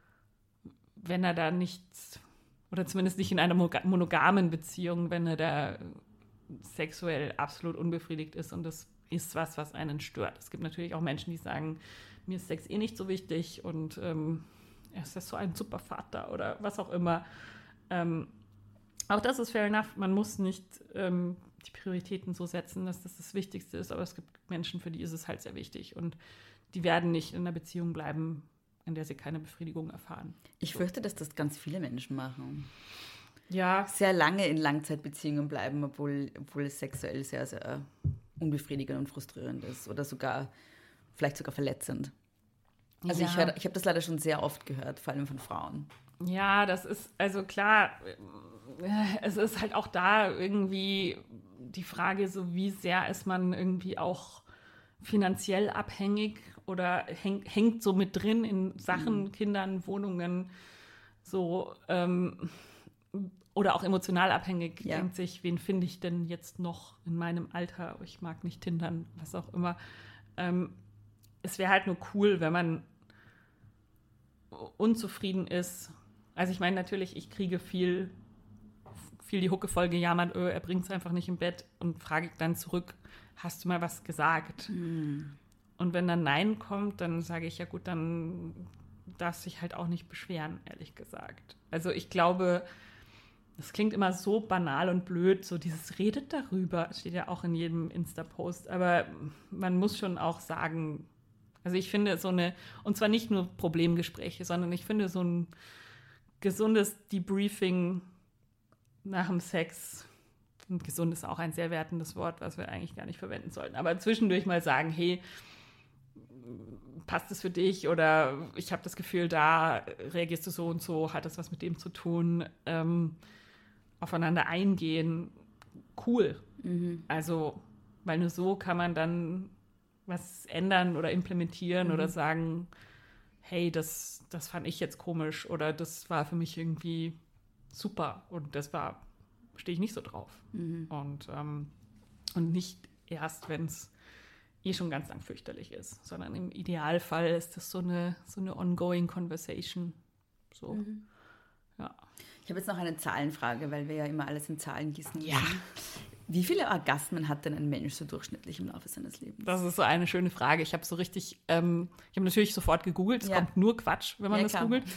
wenn er da nichts, oder zumindest nicht in einer monogamen Beziehung, wenn er da sexuell absolut unbefriedigt ist und das ist was, was einen stört. Es gibt natürlich auch Menschen, die sagen, mir ist Sex eh nicht so wichtig und ähm, er ist so ein super Vater oder was auch immer. Ähm, auch das ist fair enough. Man muss nicht ähm, die Prioritäten so setzen, dass das das Wichtigste ist, aber es gibt Menschen, für die ist es halt sehr wichtig und die werden nicht in einer Beziehung bleiben, in der sie keine Befriedigung erfahren. Ich fürchte, dass das ganz viele Menschen machen. Ja, Sehr lange in Langzeitbeziehungen bleiben, obwohl, obwohl es sexuell sehr, sehr unbefriedigend und frustrierend ist oder sogar, vielleicht sogar verletzend. Also Ja. ich, hör- ich habe das leider schon sehr oft gehört, vor allem von Frauen. Ja, das ist, also klar, äh, es ist halt auch da irgendwie die Frage, so wie sehr ist man irgendwie auch finanziell abhängig oder häng, hängt so mit drin in Sachen, Mhm. Kindern, Wohnungen, so, ähm, oder auch emotional abhängig, Ja. denkt sich, wen finde ich denn jetzt noch in meinem Alter? Ich mag nicht Tindern, was auch immer. Ähm, es wäre halt nur cool, wenn man unzufrieden ist. Also ich meine natürlich, ich kriege viel, viel die Hucke voll gejammert, öh, er bringt es einfach nicht im Bett und frage dann zurück, hast du mal was gesagt? Mhm. Und wenn dann Nein kommt, dann sage ich, ja gut, dann darf sich halt auch nicht beschweren, ehrlich gesagt. Also ich glaube, das klingt immer so banal und blöd, so dieses redet darüber, steht ja auch in jedem Insta-Post, aber man muss schon auch sagen, also ich finde so eine, und zwar nicht nur Problemgespräche, sondern ich finde so ein gesundes Debriefing nach dem Sex, und gesund ist auch ein sehr wertendes Wort, was wir eigentlich gar nicht verwenden sollten, aber zwischendurch mal sagen, hey, passt es für dich oder ich habe das Gefühl, da reagierst du so und so, hat das was mit dem zu tun, ähm, aufeinander eingehen, cool. Mhm. Also, weil nur so kann man dann was ändern oder implementieren Mhm. oder sagen, hey, das, das fand ich jetzt komisch oder das war für mich irgendwie super und das war, stehe ich nicht so drauf. Mhm. Und, ähm, und nicht erst, wenn es eh schon ganz lang fürchterlich ist, sondern im Idealfall ist das so eine, so eine ongoing conversation. So, Mhm. ja. Ich habe jetzt noch eine Zahlenfrage, weil wir ja immer alles in Zahlen gießen müssen. Ja. Wie viele Orgasmen hat denn ein Mensch so durchschnittlich im Laufe seines Lebens? Das ist so eine schöne Frage. Ich habe so richtig, ähm, ich habe natürlich sofort gegoogelt, es Ja. kommt nur Quatsch, wenn man Ja, das klar. googelt.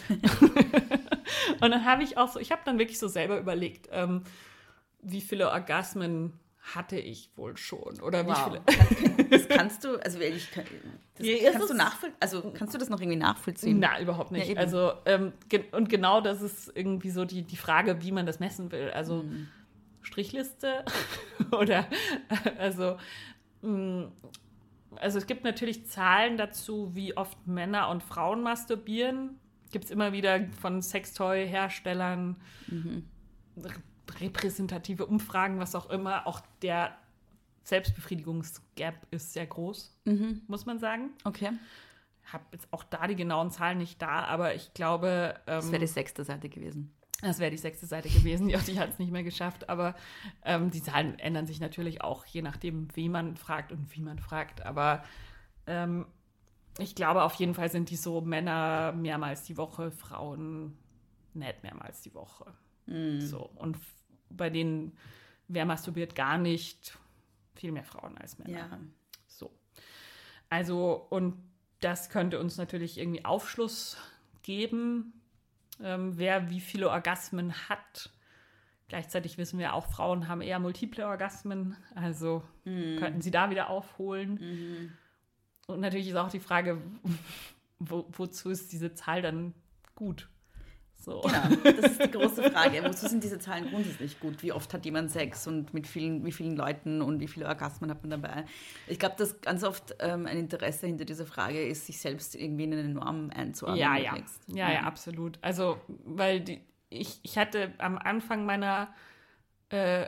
Und dann habe ich auch so, ich habe dann wirklich so selber überlegt, ähm, wie viele Orgasmen hatte ich wohl schon oder wie Wow. viele. Kann- Das kannst du, also ich, kann- das Ja, es kannst du ist- nachvollziehen, also kannst du das noch irgendwie nachvollziehen? Na, überhaupt nicht. Ja, eben. also ähm, ge- und genau das ist irgendwie so die, die Frage, wie man das messen will. Also Mhm. Strichliste oder also mh, also es gibt natürlich Zahlen dazu, wie oft Männer und Frauen masturbieren. Gibt es immer wieder von Sextoy-Herstellern Mhm. re- repräsentative Umfragen, was auch immer. Auch der Selbstbefriedigungsgap ist sehr groß, Mhm. muss man sagen. Okay. Habe jetzt auch da die genauen Zahlen nicht da, aber ich glaube, ähm, Das wäre die sechste Seite gewesen. das wäre die sechste Seite gewesen. Ja, die hat es nicht mehr geschafft, aber ähm, die Zahlen ändern sich natürlich auch, je nachdem, wen man fragt und wie man fragt. Aber ähm, ich glaube, auf jeden Fall sind die so Männer mehrmals die Woche, Frauen nicht mehrmals die Woche. Mhm. So. Und f- bei denen, wer masturbiert gar nicht, viel mehr Frauen als Männer. Ja. So. Also, und das könnte uns natürlich irgendwie Aufschluss geben, ähm, wer wie viele Orgasmen hat. Gleichzeitig wissen wir auch, Frauen haben eher multiple Orgasmen, also mm. könnten sie da wieder aufholen. Mm. Und natürlich ist auch die Frage, wo, wozu ist diese Zahl dann gut? So. Genau, das ist die große Frage. Wozu sind diese Zahlen grundsätzlich gut? Wie oft hat jemand Sex und mit vielen, wie vielen Leuten und wie viele Orgasmen hat man dabei? Ich glaube, dass ganz oft ähm, ein Interesse hinter dieser Frage ist, sich selbst irgendwie in eine Norm einzuordnen. Ja, ja. ja, ja, absolut. Also, weil die, ich, ich hatte am Anfang meiner äh,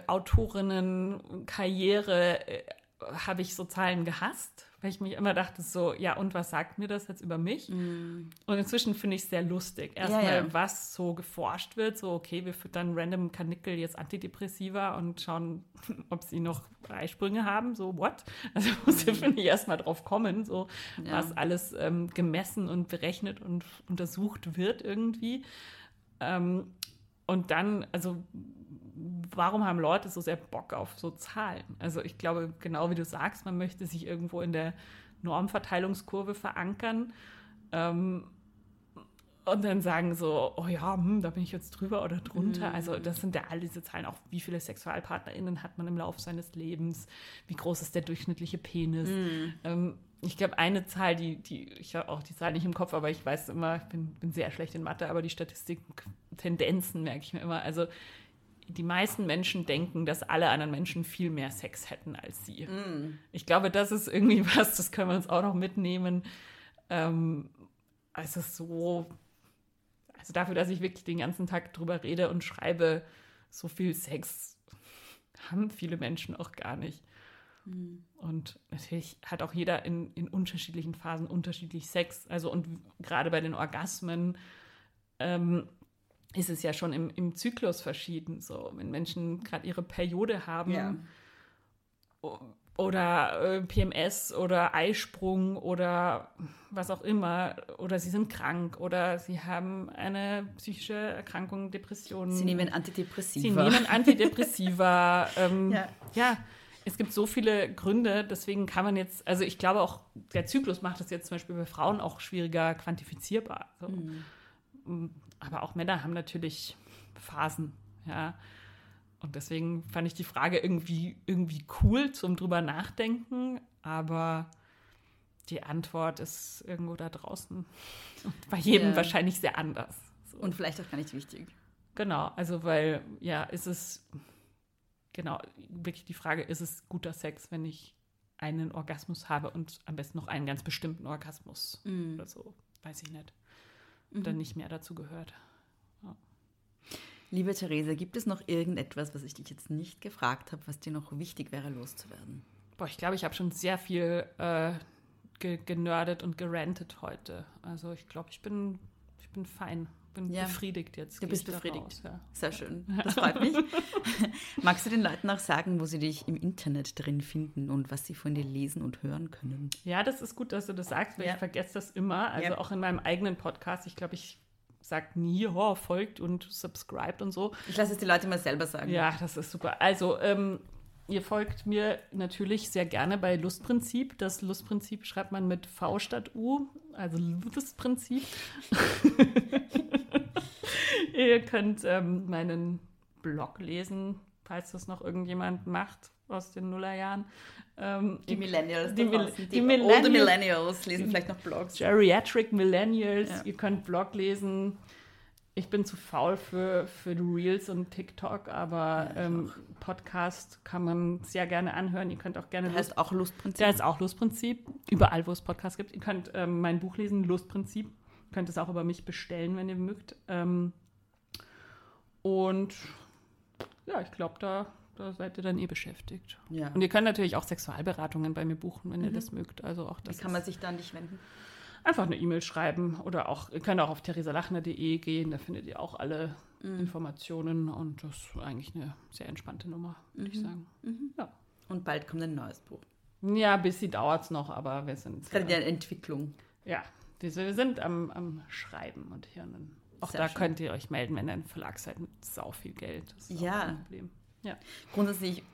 Autorinnenkarriere äh, habe ich so Zahlen gehasst, weil ich mich immer dachte so, ja, und was sagt mir das jetzt über mich? Mm. Und inzwischen finde ich es sehr lustig. Erstmal, ja, ja. was so geforscht wird, so, okay, wir füttern random Kanickel jetzt Antidepressiva und schauen, ob sie noch Eisprünge haben, so, what? Also muss mm. finde ich erstmal drauf kommen, so, ja. was alles ähm, gemessen und berechnet und untersucht wird irgendwie. Ähm, und dann, also warum haben Leute so sehr Bock auf so Zahlen? Also ich glaube, genau wie du sagst, man möchte sich irgendwo in der Normverteilungskurve verankern ähm, und dann sagen so, oh ja, hm, da bin ich jetzt drüber oder drunter. Mhm. Also das sind ja all diese Zahlen, auch wie viele SexualpartnerInnen hat man im Laufe seines Lebens, wie groß ist der durchschnittliche Penis. Mhm. Ähm, ich glaube, eine Zahl, die, die ich habe auch die Zahl nicht im Kopf, aber ich weiß immer, ich bin, bin sehr schlecht in Mathe, aber die Statistiken, Tendenzen merke ich mir immer. Also die meisten Menschen denken, dass alle anderen Menschen viel mehr Sex hätten als sie. Mm. Ich glaube, das ist irgendwie was, das können wir uns auch noch mitnehmen. Ähm, also so, also dafür, dass ich wirklich den ganzen Tag drüber rede und schreibe, so viel Sex haben viele Menschen auch gar nicht. Mm. Und natürlich hat auch jeder in, in unterschiedlichen Phasen unterschiedlich Sex. Also und gerade bei den Orgasmen ähm, ist es ja schon im, im Zyklus verschieden. So, wenn Menschen gerade ihre Periode haben ja. oder äh, P M S oder Eisprung oder was auch immer, oder sie sind krank oder sie haben eine psychische Erkrankung, Depression. Sie nehmen Antidepressiva. Sie nehmen Antidepressiva. ähm, ja. ja, es gibt so viele Gründe, deswegen kann man jetzt, also ich glaube auch, der Zyklus macht das jetzt zum Beispiel bei Frauen auch schwieriger quantifizierbar. So. Mhm. Aber auch Männer haben natürlich Phasen, ja. Und deswegen fand ich die Frage irgendwie, irgendwie cool zum drüber nachdenken, aber die Antwort ist irgendwo da draußen und bei jedem ja. wahrscheinlich sehr anders. So. Und vielleicht auch gar nicht wichtig. Genau, also weil, ja, ist es, genau, wirklich die Frage, ist es guter Sex, wenn ich einen Orgasmus habe und am besten noch einen ganz bestimmten Orgasmus mm. oder so, weiß ich nicht. Oder mhm. nicht mehr dazu gehört. Ja. Liebe Theresa, gibt es noch irgendetwas, was ich dich jetzt nicht gefragt habe, was dir noch wichtig wäre, loszuwerden? Boah, ich glaube, ich habe schon sehr viel äh, ge- genördet und gerantet heute. Also ich glaube, ich bin, ich bin fein. Bin ja. befriedigt jetzt. Du bist befriedigt. Raus, ja. Sehr schön. Das freut mich. Magst du den Leuten auch sagen, wo sie dich im Internet drin finden und was sie von dir lesen und hören können? Ja, das ist gut, dass du das sagst, weil ja. ich vergesse das immer. Also ja. auch in meinem eigenen Podcast. Ich glaube, ich sage nie, oh, folgt und subscribt und so. Ich lasse es die Leute mal selber sagen. Ja, das ist super. Also, ähm, ihr folgt mir natürlich sehr gerne bei Lustprinzip. Das Lustprinzip schreibt man mit V statt U, also Lustprinzip. Ihr könnt ähm, meinen Blog lesen, falls das noch irgendjemand macht aus den Nullerjahren. Ähm, die Millennials, die, Mil- die, die Millennials, older Millennials lesen vielleicht noch Blogs. Geriatric Millennials, ja. Ihr könnt Blog lesen. Ich bin zu faul für, für Reels und TikTok, aber ja, ähm, Podcast kann man sehr gerne anhören. Ihr könnt auch gerne... Der heißt auch Lustprinzip. Der ist auch Lustprinzip. Überall, wo es Podcasts gibt. Ihr könnt ähm, mein Buch lesen, Lustprinzip. Ihr könnt es auch über mich bestellen, wenn ihr mögt. Ähm, und ja, ich glaube, da, da seid ihr dann eh beschäftigt. Ja. Und ihr könnt natürlich auch Sexualberatungen bei mir buchen, wenn mhm. ihr das mögt. Also auch das Wie kann man sich da an dich wenden? Einfach eine E-Mail schreiben oder auch, ihr könnt auch auf theresa lachner punkt de gehen, da findet ihr auch alle mhm. Informationen und das ist eigentlich eine sehr entspannte Nummer, würde mhm. ich sagen. Mhm. Ja. Und bald kommt ein neues Buch. Ja, ein bisschen dauert es noch, aber wir sind... Es ist gerade eine Entwicklung. Ja, wir sind am, am Schreiben und Hirnen. Auch sehr da schön. Könnt ihr euch melden, wenn ihr ein Verlag seid mit sau viel Geld. Das ist ja. auch kein Problem. Ja. Grundsätzlich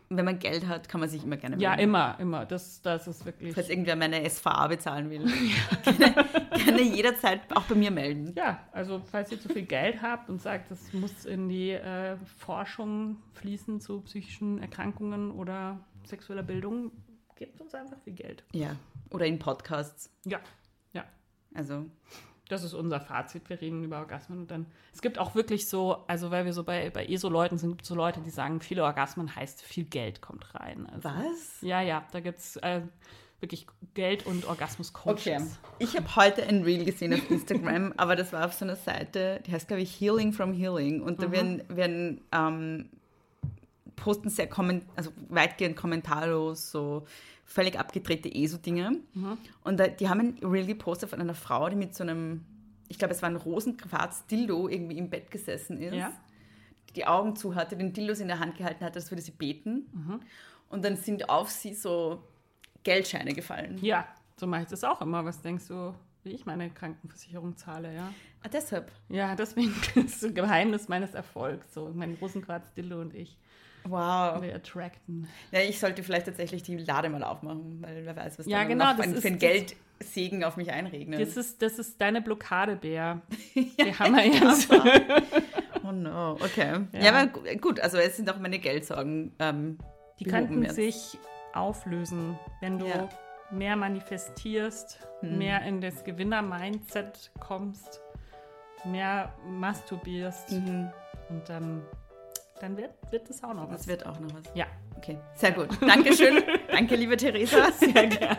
wenn man Geld hat, kann man sich immer gerne Ja, melden. immer, immer. Das, das ist wirklich... Falls irgendwer meine S V A bezahlen will, gerne, gerne jederzeit auch bei mir melden. Ja, also falls ihr zu viel Geld habt und sagt, das muss in die äh, Forschung fließen zu psychischen Erkrankungen oder sexueller Bildung, gebt uns einfach viel Geld. Ja, oder in Podcasts. Ja, ja. Also... Das ist unser Fazit. Wir reden über Orgasmen und dann. Es gibt auch wirklich so, also weil wir so bei, bei E S O-Leuten sind, gibt es so Leute, die sagen, viele Orgasmen heißt, viel Geld kommt rein. Also, Was? Ja, ja, da gibt es äh, wirklich Geld und Orgasmus-Coaches. Okay. Ich habe heute ein Reel gesehen auf Instagram, aber das war auf so einer Seite, die heißt, glaube ich, Healing from Healing. Und da mhm. werden, werden ähm, posten sehr komment- also weitgehend kommentarlos so völlig abgedrehte E S O-Dinge. Mhm. Und da, die haben ein Reel gepostet von einer Frau, die mit so einem, ich glaube, es war ein Rosenquarz-Dildo irgendwie im Bett gesessen ist, ja. die Augen zu hatte, den Dildos in der Hand gehalten hat, als würde sie beten. Mhm. Und dann sind auf sie so Geldscheine gefallen. Ja, so mache ich das auch immer. Was denkst du, wie ich meine Krankenversicherung zahle, ja? Ah, deshalb? Ja, deswegen ist das ein Geheimnis meines Erfolgs. So mein Rosenquarz-Dildo und ich. Wow. Wir attracten. Ja, ich sollte vielleicht tatsächlich die Lade mal aufmachen, weil wer weiß, was ja, da genau, noch für, für ein Geldsegen auf mich einregnet. Das ist, das ist deine Blockade, Bär. ja, die haben wir jetzt. Oh no, okay. Ja. Ja. ja, aber gut, also es sind auch meine Geldsorgen ähm, Die könnten jetzt. sich auflösen, wenn du ja. mehr manifestierst, hm. mehr in das Gewinner-Mindset kommst, mehr masturbierst mhm. und dann... Dann wird, wird das auch noch was. Das wird auch noch was. Ja. Okay, sehr gut. Dankeschön. Danke, liebe Theresa. Sehr gerne.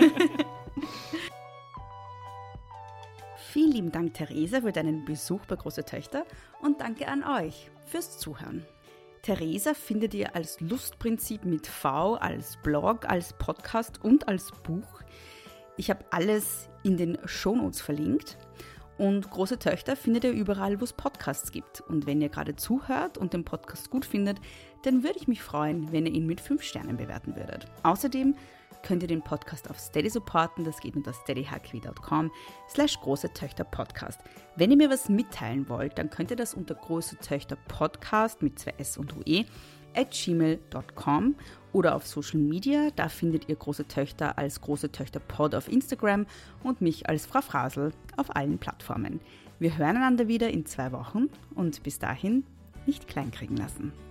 Vielen lieben Dank, Theresa, für deinen Besuch bei Große Töchter und danke an euch fürs Zuhören. Theresa findet ihr als Lustprinzip mit V, als Blog, als Podcast und als Buch. Ich habe alles in den Shownotes verlinkt. Und Große Töchter findet ihr überall, wo es Podcasts gibt. Und wenn ihr gerade zuhört und den Podcast gut findet, dann würde ich mich freuen, wenn ihr ihn mit fünf Sternen bewerten würdet. Außerdem könnt ihr den Podcast auf Steady supporten. Das geht unter steadyhq.com slash Große Töchter Podcast. Wenn ihr mir was mitteilen wollt, dann könnt ihr das unter Große Töchter Podcast mit zwei S und U E at gmail dot com oder auf Social Media. Da findet ihr Große Töchter als Große Töchter Pod auf Instagram und mich als Frau Frasel auf allen Plattformen. Wir hören einander wieder in zwei Wochen und bis dahin nicht kleinkriegen lassen.